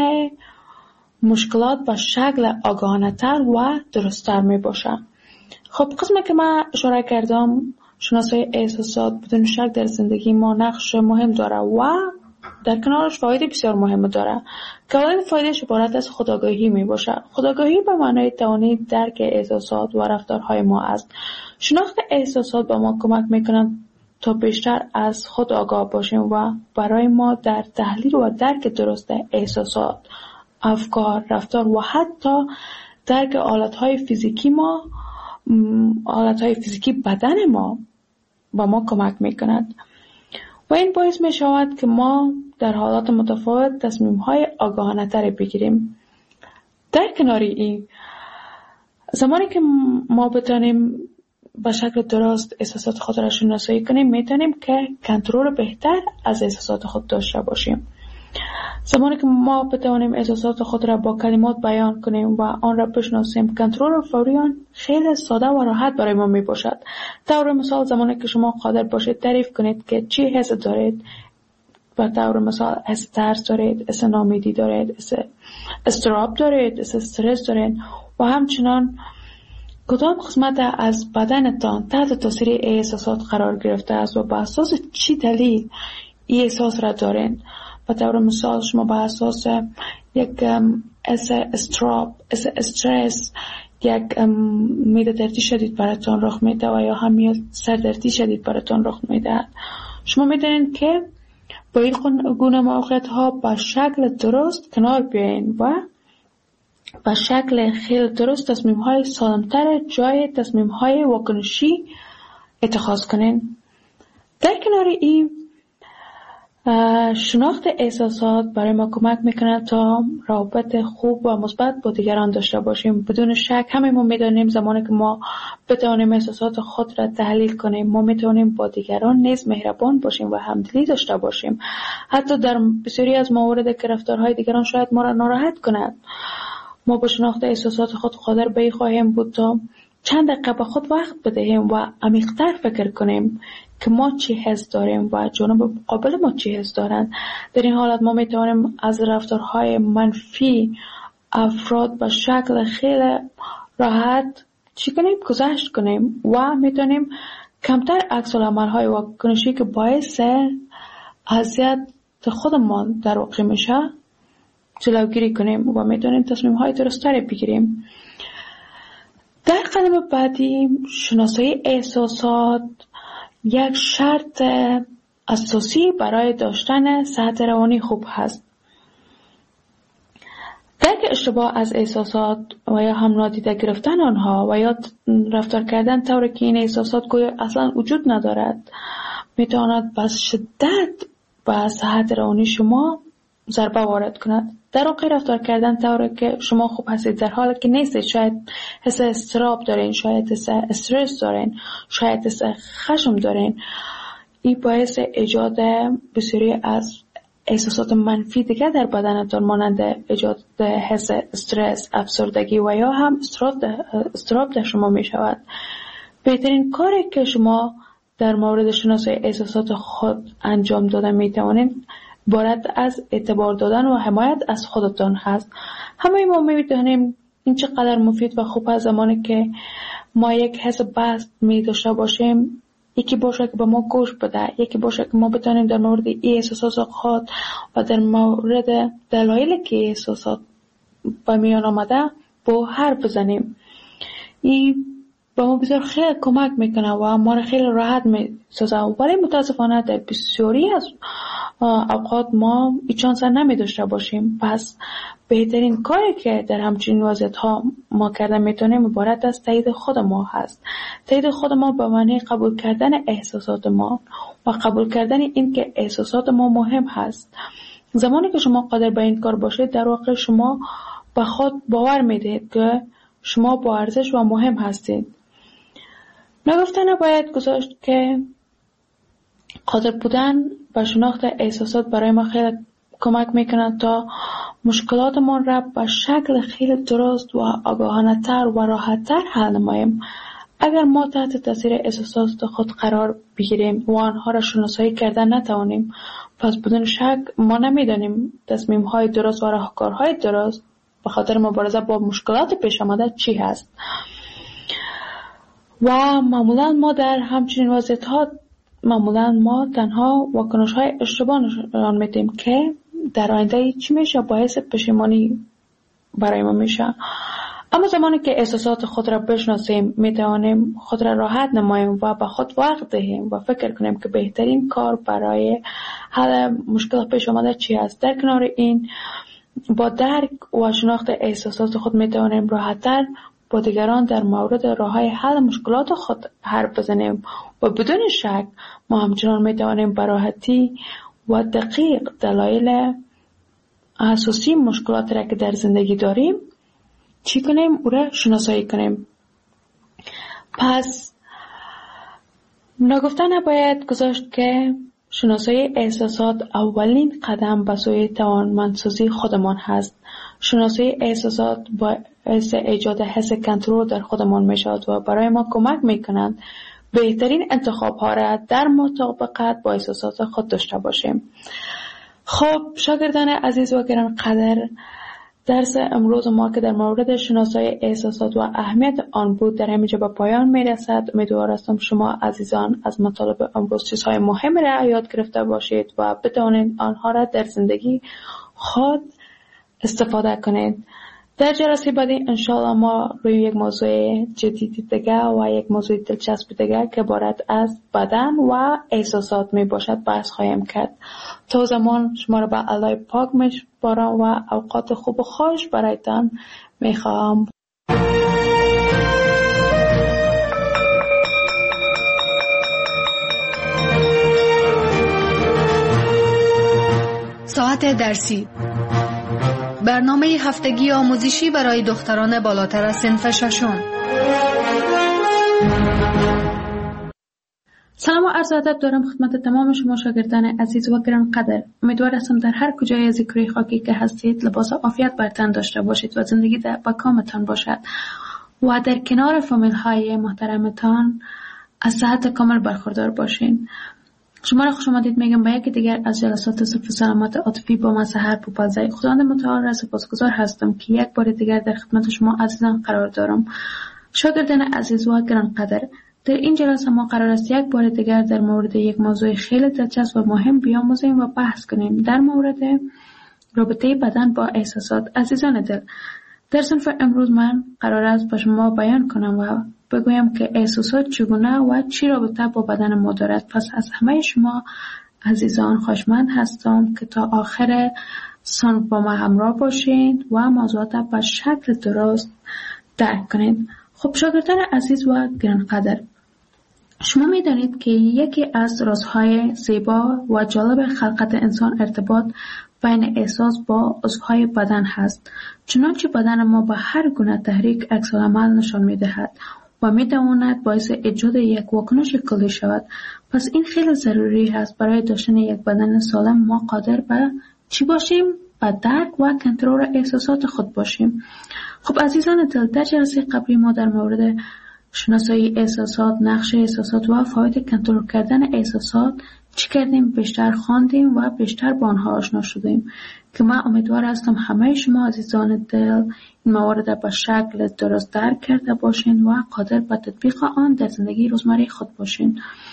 مشکلات به شکل آگاهانه‌تر و درست‌تر می باشد. خب قسمی که من اشاره کردم، شناسایی احساسات بدون شک در زندگی ما نقش مهم داره و در کنارش فواید بسیار مهم داره که اولین فایدهش عبارت از خودآگاهی می باشه. خودآگاهی به معنای توانایی درک احساسات و رفتارهای ما است. شناخت احساسات به ما کمک میکنند تا بیشتر از خود آگاه باشیم و برای ما در تحلیل و درک درست احساسات، افکار، رفتار و حتی درک حالتهای فیزیکی ما حالتهای فیزیکی بدن ما با ما کمک میکند و این باعث می شود که ما در حالات متفاوت تصمیم های آگاهانه تری بگیریم. در کنار این، زمانی که ما بتانیم به شکل درست احساسات خود را شناسایی کنیم، میتونیم که کنترل بهتر از احساسات خود داشته باشیم. زمانی که ما بتوانیم احساسات خود را با کلمات بیان کنیم و آن را بشناسیم، کنترل فوری آن خیلی ساده و راحت برای ما می باشد. طور مثال، زمانی که شما قادر باشید تعریف کنید که چی حس دارید، و طور مثال حس ترس دارید، حس ناامیدی دارید، حس اضطراب دارید، حس استرس دارید و همچنان کدام قسمت از بدنتان تحت تاثیر احساسات قرار گرفته است و به اساس چی دلیل این احساس را دارید. و طور مثال شما به اساس یک حس اضطراب، حس استرس، یک معده دردی شدید براتون رخ میده و یا هم یک سردردی شدید براتون رخ میده، شما میدونید که با این گونه موقعیت ها به شکل درست کنار بیاین و به شکل خیلی درست تصمیم های سالمتر جای تصمیم های واکنشی اتخاذ کنین. در کنار این، شناخت احساسات برای ما کمک میکنه تا روابط خوب و مثبت با دیگران داشته باشیم. بدون شک همه ما میدونیم زمانی که ما بتوانیم احساسات خود را تحلیل کنیم، ما میتونیم با دیگران نیز مهربان باشیم و همدلی داشته باشیم. حتی در بسیاری از موارد که رفتارهای دیگران شاید ما را ناراحت کند، ما با شناخت احساسات خود قادر به این خواهیم بود تا چند دقیقه به خود وقت بدهیم و عمیق‌تر فکر کنیم که ما چی حس داریم و جانب مقابل ما چی حس دارند. در این حالت ما میتوانیم از رفتارهای منفی افراد به شکل خیلی راحت چی کنیم؟ گذشت کنیم و میتونیم کمتر عکس العمل‌های واکنشی که باعث اذیت خودمان در واقع میشه جلوگیری کنیم و میتونیم تصمیم‌های درست‌تری بگیریم. در قدم بعدی، شناسایی احساسات یک شرط اساسی برای داشتن صحت روانی خوب هست. درک اشتباه از احساسات و یا هم نادیده گرفتن آنها و یا رفتار کردن طوری که این احساسات گویا اصلا وجود ندارد میتواند به شدت به صحت روانی شما ضربه وارد کند. در واقع رفتار کردن طوری که شما خوب هستید در حالی که نیستید، شاید حس اضطراب دارین، شاید حس استرس دارین، شاید حس خشم دارین، این باعث ایجاد بسیاری از احساسات منفی دیگه در بدنتان مانند ایجاد حس استرس، افسردگی و یا هم اضطراب در شما می شود. بهترین کاری که شما در مورد شناسایی احساسات خود انجام داده می توانید عبارت از اعتبار دادن و حمایت از خودتان هست. همه ما می‌دانیم این چقدر مفید و خوب است زمانی که ما یک حس بست می داشته باشیم یکی باشه که به ما گوش بده، یکی باشه که ما بتونیم در مورد این احساسات خود و در مورد دلایلی که احساسات به میان آمده با حرف بزنیم. این به ما بسیار خیلی کمک میکنه و ما را خیلی راحت میسازه، ولی متاسفانه در بسیاری از اوقات ما این چانس نمی داشته باشیم. پس بهترین کاری که در همچین وضعیت ها ما کرده میتونیم عبارت از تایید خود ما هست. تایید خود ما به معنی قبول کردن احساسات ما و قبول کردن این که احساسات ما مهم هست. زمانی که شما قادر به این کار باشید، در واقع شما به خود باور میدید که شما با ارزش و مهم هستید. نگفته نباید گذاشت که قادر بودن به شناخت احساسات برای ما خیلی کمک میکنه تا مشکلاتمان را به شکل خیلی درست و آگاهانه تر و راحت تر حل نماییم. اگر ما تحت تاثیر احساسات خود قرار بگیریم و آنها را شناسایی کردن نتوانیم، پس بدون شک ما نمیدانیم تصمیم های درست و راهکارهای درست به خاطر مبارزه با مشکلات پیش آمده چی هست. و معمولا ما در همچنین وضعیت ها معمولا ما تنها واکنش های اشتباه نشان میدیم که در آینده چی میشه، باعث پشیمانی برای ما میشه. اما زمانی که احساسات خود را بشناسیم، میتوانیم خود را راحت نماییم و به خود وقت دهیم و فکر کنیم که بهترین کار برای حل مشکل پیش آمده چی است. در کنار این، با درک و شناخت احساسات خود میتوانیم راحت‌تر با دیگران در مورد راه‌های حل مشکلات خود حرف بزنیم و بدون شک ما همچنان میتوانیم به راحتی و دقیق دلایل اساسی مشکلات را که در زندگی داریم چی کنیم او را شناسایی کنیم. پس نگفته نباید گذاشت که شناسایی احساسات اولین قدم به سوی توانمندسازی خودمان هست. شناسایی احساسات باعث ایجاد حس کنترل در خودمان می شود و برای ما کمک می کنند بهترین انتخاب ها را در مطابقت با احساسات خود داشته باشیم. خب شاگردان عزیز و گرانقدر، درس امروز ما که در مورد شناسایی احساسات و اهمیت آن بود در همینجا به پایان می رسد. امیدوار هستم شما عزیزان از مطالب امروز چیزهای مهم را یاد گرفته باشید و بتوانید آنها را در زندگی خود استفاده کنید. در جلسه بعدی انشاءالله ما روی یک موضوع جدید دیگه و یک موضوع دلچسب دیگه که عبارت از بدن و احساسات می باشد بحث خواهیم کرد. تا زمان شما را به الله پاک میسپارم و اوقات خوب و خوش برایتان میخواهم.
ساعت درسی، برنامه هفتگی آموزشی برای دختران بالاتر از صنف ششم.
سلام و عرض ادب دارم خدمت تمام شما شاگردان عزیز و گرانقدر. امیدوار هستم در هر کجای از کره خاکی که هستید لباس عافیت بر تن داشته باشید و زندگی در با کامتان باشد و در کنار فامیل های محترمتان از صحت کامل برخوردار باشین. شما را خوش آمدید میگم به یکی دیگر از جلسات صفر سلامت عاطفی با من سحر پوپلزی. خداوند متعال را سپاسگزار هستم که یک بار دیگر در خدمت شما عزیزان قرار دارم. شاگردان عزیز و گرانقدر، در این جلسه ما قرار است یک بار دیگر در مورد یک موضوع خیلی دلچسب و مهم بیاموزیم و بحث کنیم، در مورد رابطه بدن با احساسات. عزیزان دل، در صنف امروز من قرار است به شما بیان کنم و بگویم که احساسات چگونه و چی رابطه با بدن ما دارد. پس از همه شما عزیزان خواهشمند هستم که تا آخر صنف با ما همراه باشید و موضوعات به شکل درست درک کنید. خب شاگردان عزیز و گرانقدر، شما می دانید که یکی از رازهای زیبا و جالب خلقت انسان ارتباط بین احساس با عضوهای بدن هست. چنانچه بدن ما با هر گونه تحریک عکس‌العمل نشان می دهد و می تواند باعث ایجاد یک واکنش کلی شود. پس این خیلی ضروری است برای داشتن یک بدن سالم ما قادر به چی باشیم؟ به درک و کنترل احساسات خود باشیم. خب عزیزان دل، در جلسه قبلی ما در مورد شناسایی احساسات، نقش احساسات و فواید کنترل کردن احساسات چی کردیم؟ بیشتر خواندیم و بیشتر با آنها آشنا شدیم که من امیدوار هستم همه شما عزیزان دل این موارد به شکل درست درک کرده باشین و قادر به تطبیق آن در زندگی روزمره خود باشین.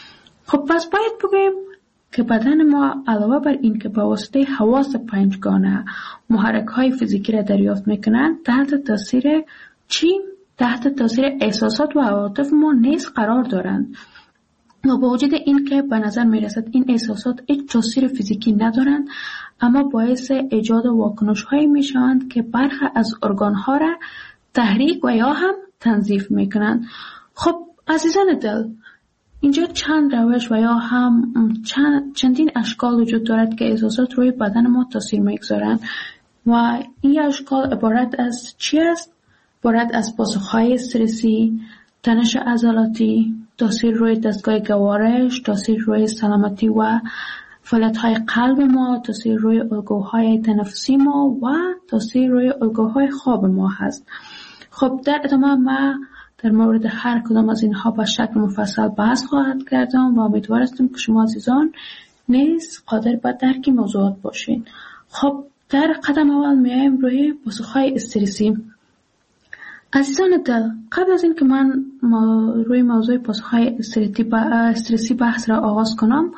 خب پس باید بگوییم که بدن ما علاوه بر این که با واسطه حواس پنجگانه محرک های فیزیکی را دریافت میکنند، تحت تاثیر چی؟ تحت تاثیر احساسات و عواطف ما نیز قرار دارند. و با وجود این که به نظر میرسد این احساسات هیچ تاثیر فیزیکی ندارند، اما باعث ایجاد واکنش هایی میشوند که برخی از ارگان ها را تحریک و یا هم تنظیف میکنند. خب عزیزان دل، اینجا چند روش و یا هم چند چندین اشکال وجود دارد که احساسات روی بدن ما تاثیر میگذارند و این اشکال عبارت از چی است؟ عبارت از پاسخهای استرسی، تنش عضلاتی، تاثیر روی دستگاه گوارش، تاثیر روی سلامتی و فعالیت‌های قلب ما، تاثیر روی الگوهای تنفسی ما و تاثیر روی الگوهای خواب ما هست. خب در ادامه ما در مورد هر کدام از اینها با شکل مفصل بحث خواهد کردم و امیدوار هستم که شما عزیزان نیز قادر به درک موضوعات باشین. خب در قدم اول میایم روی پاسخهای استرسی. عزیزان دل، قبل از این که من ما روی موضوع پاسخهای استرسی بحث را آغاز کنم،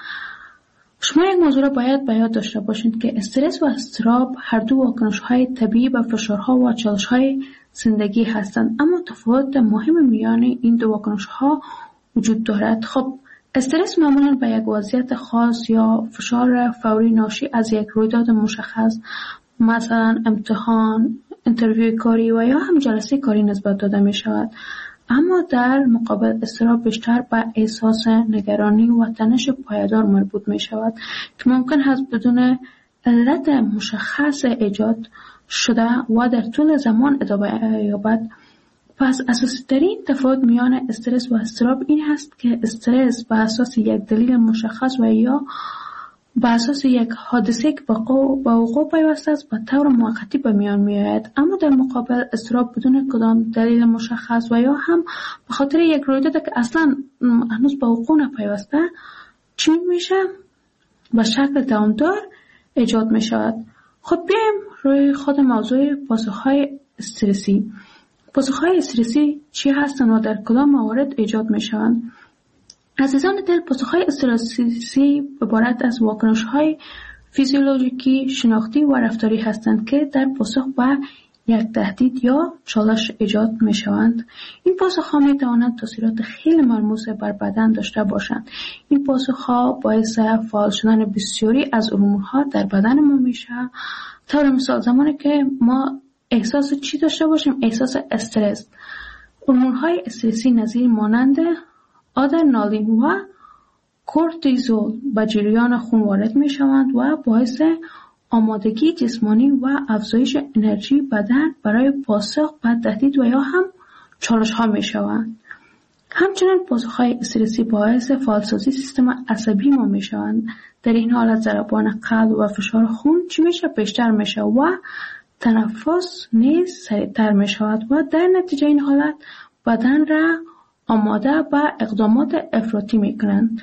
شما یک موضوع را باید به یاد داشته باشید که استرس و اضطراب هر دو واکنش‌های طبیعی به فشارها و چالش‌های زندگی هستند، اما تفاوت مهم میان این دو واکنش‌ها وجود دارد. خب استرس معمولاً به یک وضعیت خاص یا فشار فوری ناشی از یک رویداد مشخص، مثلا امتحان، اینترویو کاری و یا هم جلسه کاری نسبت داده می شود. اما در مقابل اضطراب بیشتر به احساس نگرانی و تنش پایدار مربوط می شود که ممکن است بدون علت مشخص ایجاد شده و در طول زمان ادامه یابد. پس اساسی ترین تفاوت میان استرس و اضطراب این است که استرس به اساس یک دلیل مشخص و یا به اساس یک حادثه که با وقوع پیوسته است به طور موقتی به میان میآید، اما در مقابل اضطراب بدون کدام دلیل مشخص و یا هم به خاطر یک رویداد که اصلا هنوز به وقوع نپیوسته چی میشه؟ به شکل دوامدار ایجاد می شود. خب بیایم روی خود موضوع پاسخهای استرسی. پاسخهای استرسی چی هستند و در کدام موارد ایجاد می شوند؟ عزیزان دل، پاسخهای استرسی عبارت از واکنش‌های فیزیولوژیکی، شناختی و رفتاری هستند که در پاسخ به یک تهدید یا چالش ایجاد می شوند. این پاسخ‌ها می توانند تاثیرات خیلی ملموس بر بدن داشته باشند. این پاسخ‌ها باعث فعال شدن بسیاری از هورمون‌ها در بدن ما میشه. طور مثال زمانی که ما احساس چی داشته باشیم؟ احساس استرس. هورمون‌های استرسی نظیر مانند آدرنالین و کورتیزول به جریان خون وارد می شوند و باعث آمادگی جسمانی و افزایش انرژی بدن برای پاسخ به تهدید و یا هم چالش ها می شوند. همچنین پاسخ های استرسی باعث فعالسازی سیستم عصبی ما می شوند. در این حالت ضربان قلب و فشار خون چی میشه؟ بیشتر میشه و تنفس نیز سریعتر می شود و در نتیجه این حالت بدن را آماده به اقدامات افراطی می کنند.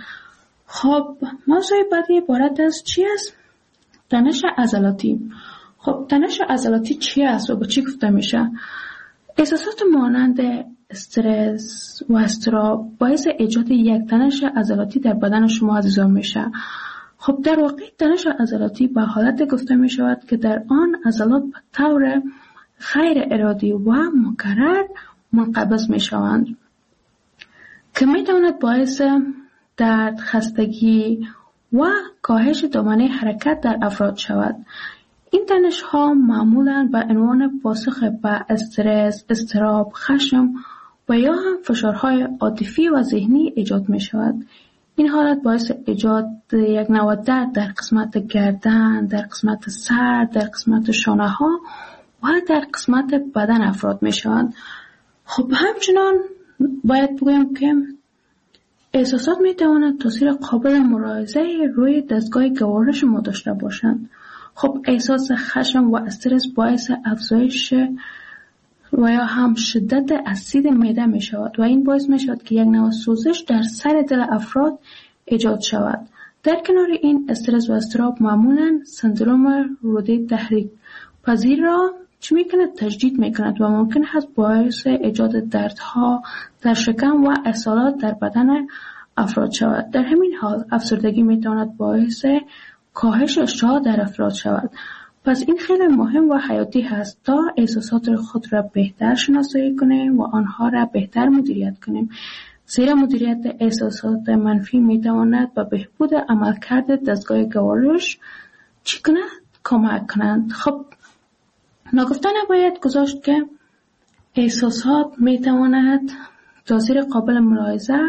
خب موضوع بعدی عبارت از چی است؟ تنش عضلاتی. خب تنش عضلاتی چی است و با چی گفته میشه؟ احساسات مانند استرس و اضطراب باعث ایجاد یک تنش عضلاتی در بدن شما عزیزان میشه. خب در واقع تنش عضلاتی به حالت گفته می شود که در آن عضلات به طور غیر ارادی و مکرر منقبض می شوند که می تواند باعث درد، خستگی و کاهش دامنه حرکت در افراد شود. این تنش ها معمولاً به عنوان پاسخ به استرس، اضطراب، خشم و یا هم فشارهای عاطفی و ذهنی ایجاد می شود. این حالت باعث ایجاد یک نوع درد در قسمت گردن، در قسمت سر، در قسمت شانه ها و در قسمت بدن افراد می شوند. خب همچنان باید بگویم که احساسات می توانند تاثیر قابل ملاحظه روی دستگاه گوارش ما داشته باشند. خب احساس خشم و استرس باعث افزایش و یا هم شدت اسید معده می شود و این باعث می شود که یک نوع سوزش در سر دل افراد ایجاد شود. در کنار این استرس و اضطراب معمولاً سندروم روده تحریک پذیر را چی می کند؟ تجدید می کند و ممکن است باعث ایجاد دردها در شکم و اسهالات در بدن افراد شود. در همین حال افسردگی میتواند باعث کاهش شاد در افراد شود. پس این خیلی مهم و حیاتی هست تا احساسات خود را بهتر شناسایی کنیم و آنها را بهتر مدیریت کنیم. زیرا مدیریت احساسات منفی میتواند به بهبود عملکرد دستگاه گوارش چی کند؟ کمک کنند. خب ناگفته نباید گذاشت که احساسات میتواند تاثیر قابل ملاحظه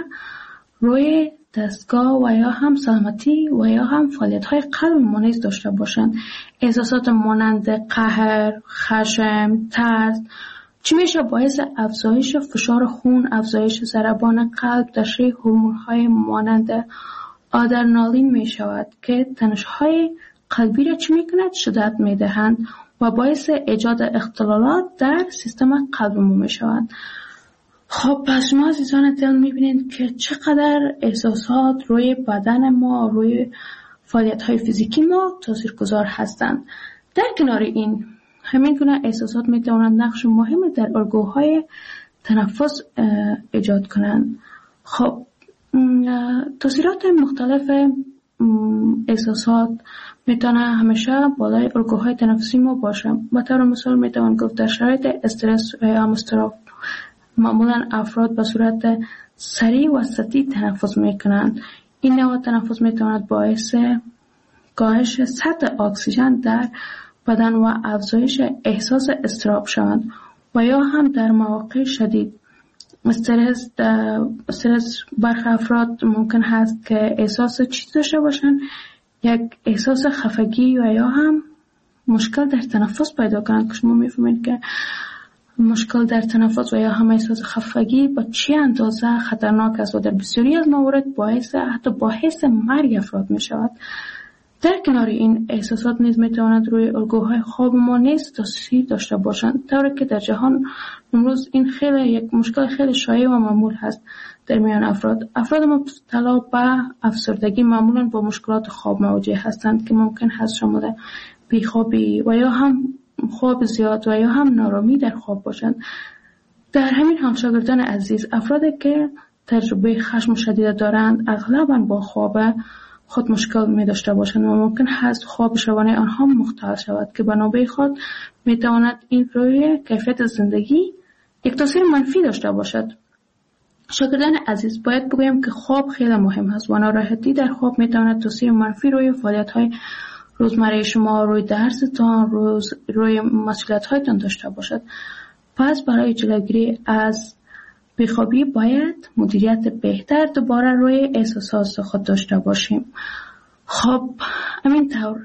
روی دستگاه و یا هم سلامتی و یا هم فعالیت‌های قلب ما نیز داشته باشند. احساسات مانند قهر، خشم، ترس چی میشه باعث افزایش فشار خون، افزایش ضربان قلب، تشریح هورمون‌های مانند آدرنالین می شود که تنش‌های قلبی را چی میکند؟ شدت میدهند و باعث ایجاد اختلالات در سیستم قلب ما می شود. خب پس شما عزیزان دل میبینید که چقدر احساسات روی بدن ما، روی فعالیت‌های فیزیکی ما تاثیرگذار هستند. در کنار این همین گونه احساسات میتوانند نقش مهمی در الگوهای تنفس ایجاد کنند. خب تاثیرات مختلف احساسات میتونه همیشه بالای الگوهای تنفسی ما باشه. به طور مثال میتوان گفت در شرایط استرس و یا اضطراب معمولا افراد به صورت سریع و سطحی تنفس میکنند. این نوع تنفس میتواند باعث کاهش سطح اکسیژن در بدن و افزایش احساس اضطراب شوند و یا هم در مواقع شدید استرس استرس برخی افراد ممکن هست که احساس چیز داشته باشند، یک احساس خفگی و یا هم مشکل در تنفس پیدا کنند که شما میفهمید که مشکل در تنفس و یا هم احساس خفگی با چه اندازه خطرناک است و در بسیاری از موارد باعث حتی باعث مرگ افراد می شود. در کنار این احساسات نیز می تواند روی الگوهای خواب ما نیز تاثیر داشته باشند، طوری که در جهان امروز این خیلی یک مشکل خیلی شایع و معمول هست در میان افراد. افراد مبتلا به افسردگی معمولا با مشکلات خواب مواجه هستند که ممکن هست شامل بیخوابی و یا هم خواب زیاد و یا هم نارامی در خواب باشند. در همین حال شاگردان عزیز، افرادی که تجربه خشم شدید دارند اغلباً با خواب خود مشکل می داشته باشند و ممکن هست خواب شبانه آنها مختل شود که به نوبه خود می تواند این روی کیفیت زندگی یک تاثیر منفی داشته باشد. شاگردان عزیز، باید بگویم که خواب خیلی مهم است و ناراحتی در خواب می تواند تاثیر منفی روی فعالیت‌های روزمره شما، روی درستان، روز روی مسئولیت‌هایتان داشته باشد. پس برای جلوگیری از بیخوابی باید مدیریت بهتر دوباره روی احساسات خود داشته باشیم. خب همین طور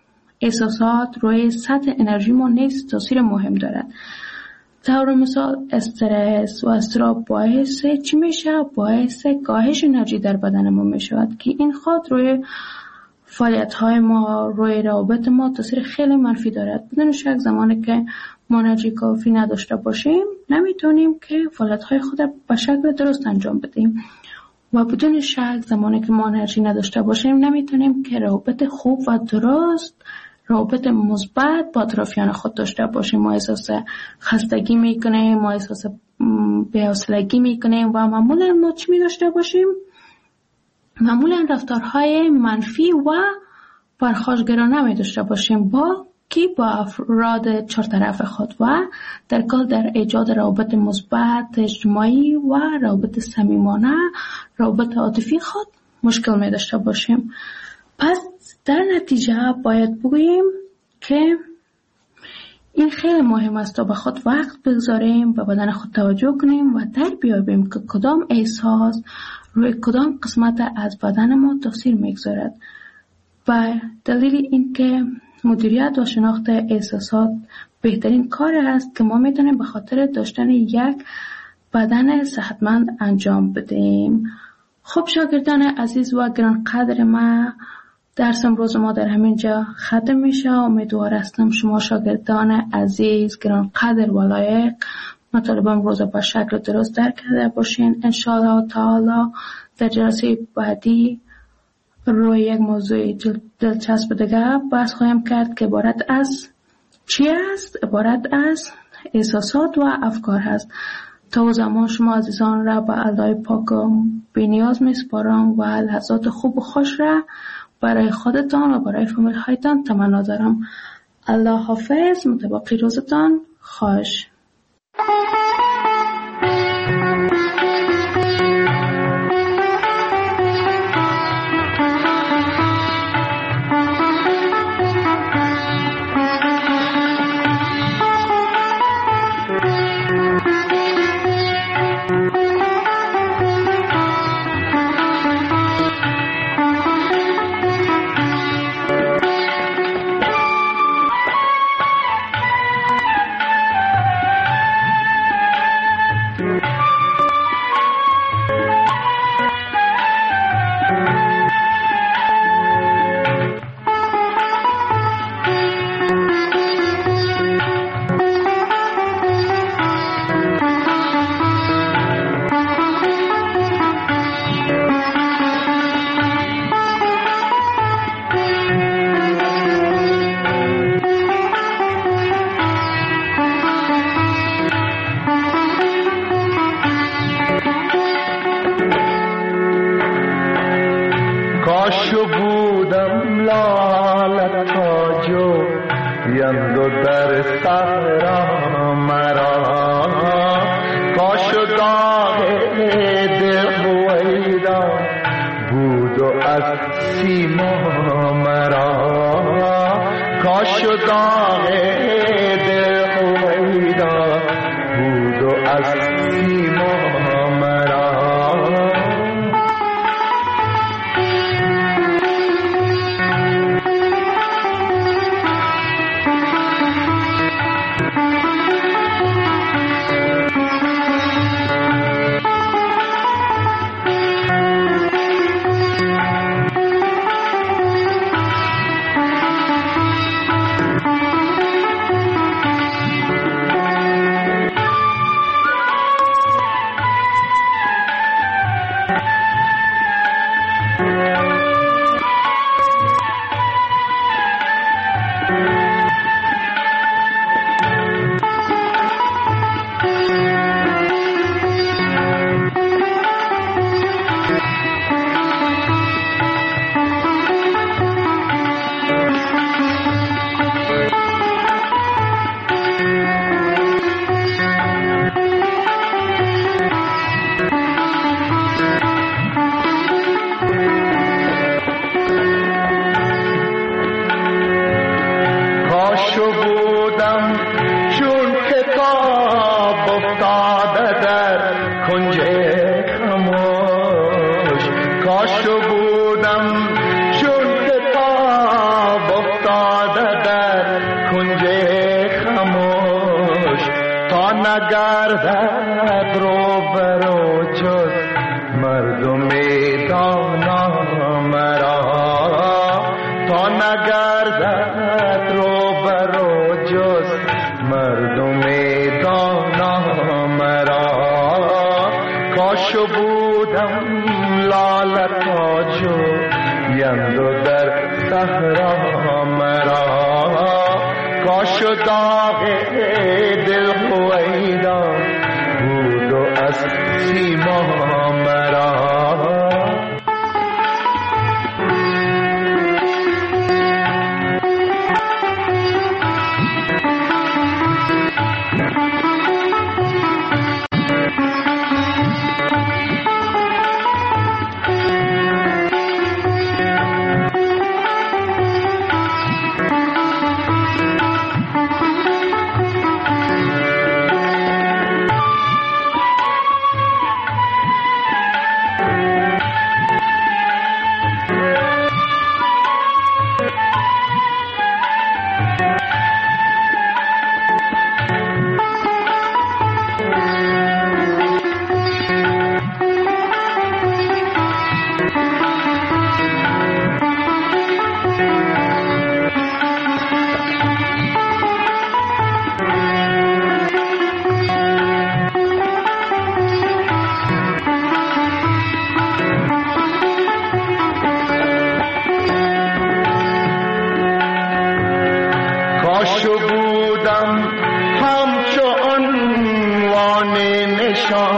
احساسات روی سطح انرژی ما نیز تاثیر مهم دارد. طور مثال استرس و اضطراب باعث چی میشه؟ باعث کاهش انرژی در بدن ما میشود که این خود روی فعالیت‌های ما، روی روابط ما تاثیر خیلی منفی دارد. بدون شک زمانی که ما انرژی کافی نداشته باشیم نمیتونیم که فعالیت‌های خود به شکل درست انجام بدیم و بدون شک زمانی که ما انرژی نداشته باشیم نمیتونیم که روابط خوب و درست، روابط مثبت با اطرافیان خود داشته باشیم. ما احساس خستگی میکنیم، ما احساس بی‌حوصلگی میکنیم و معمولا ما چی می داشته باشیم؟ معمولا رفتارهای منفی و پرخاشگرانه می داشته باشیم با کی؟ با افراد چهارطرف خود و در کل در ایجاد روابط مثبت اجتماعی و روابط صمیمانه، روابط عاطفی خود مشکل می داشته باشیم. پس در نتیجه باید بگوییم که این خیلی مهم است تا به خود وقت بگذاریم، به بدن خود توجه کنیم و در بیابیم که کدام احساس روی کدام قسمت از بدن ما تاثیر میگذارد. و دلیل این که مدیریت و شناخت احساسات بهترین کار است که ما میتونیم به خاطر داشتن یک بدن صحتمند انجام بدیم. خب شاگردان عزیز و گرانقدر ما، درس امروز ما در همین جا ختم میشه. امیدوار هستم شما شاگردان عزیز گرانقدر و لایق مطالب امروز با شکل درست درک کرده باشین. انشاءالله تعالی در جلسه بعدی روی یک موضوع دلچسب دیگه بحث خواهیم کرد که عبارت از چی است؟ عبارت از احساسات و افکار هست. تا زمان شما عزیزان را به الله پاک بی‌نیاز می‌سپارم و لحظات خوب و خوش را برای خودتان و برای فامیل هایتان تمنا دارم. الله حافظ. متبقی روزتان خوش.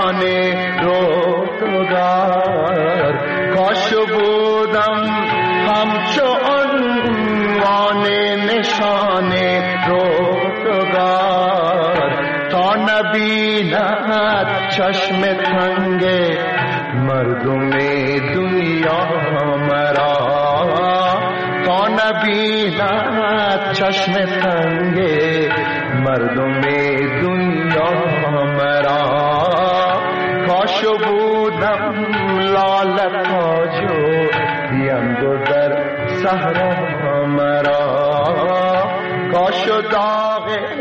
نشان روزگار، کاش بودم همچو عنوان نشان روزگار، تا نبیند چشم تنگ مردم دنیا مرا، تا نبیند چشم تنگ مردم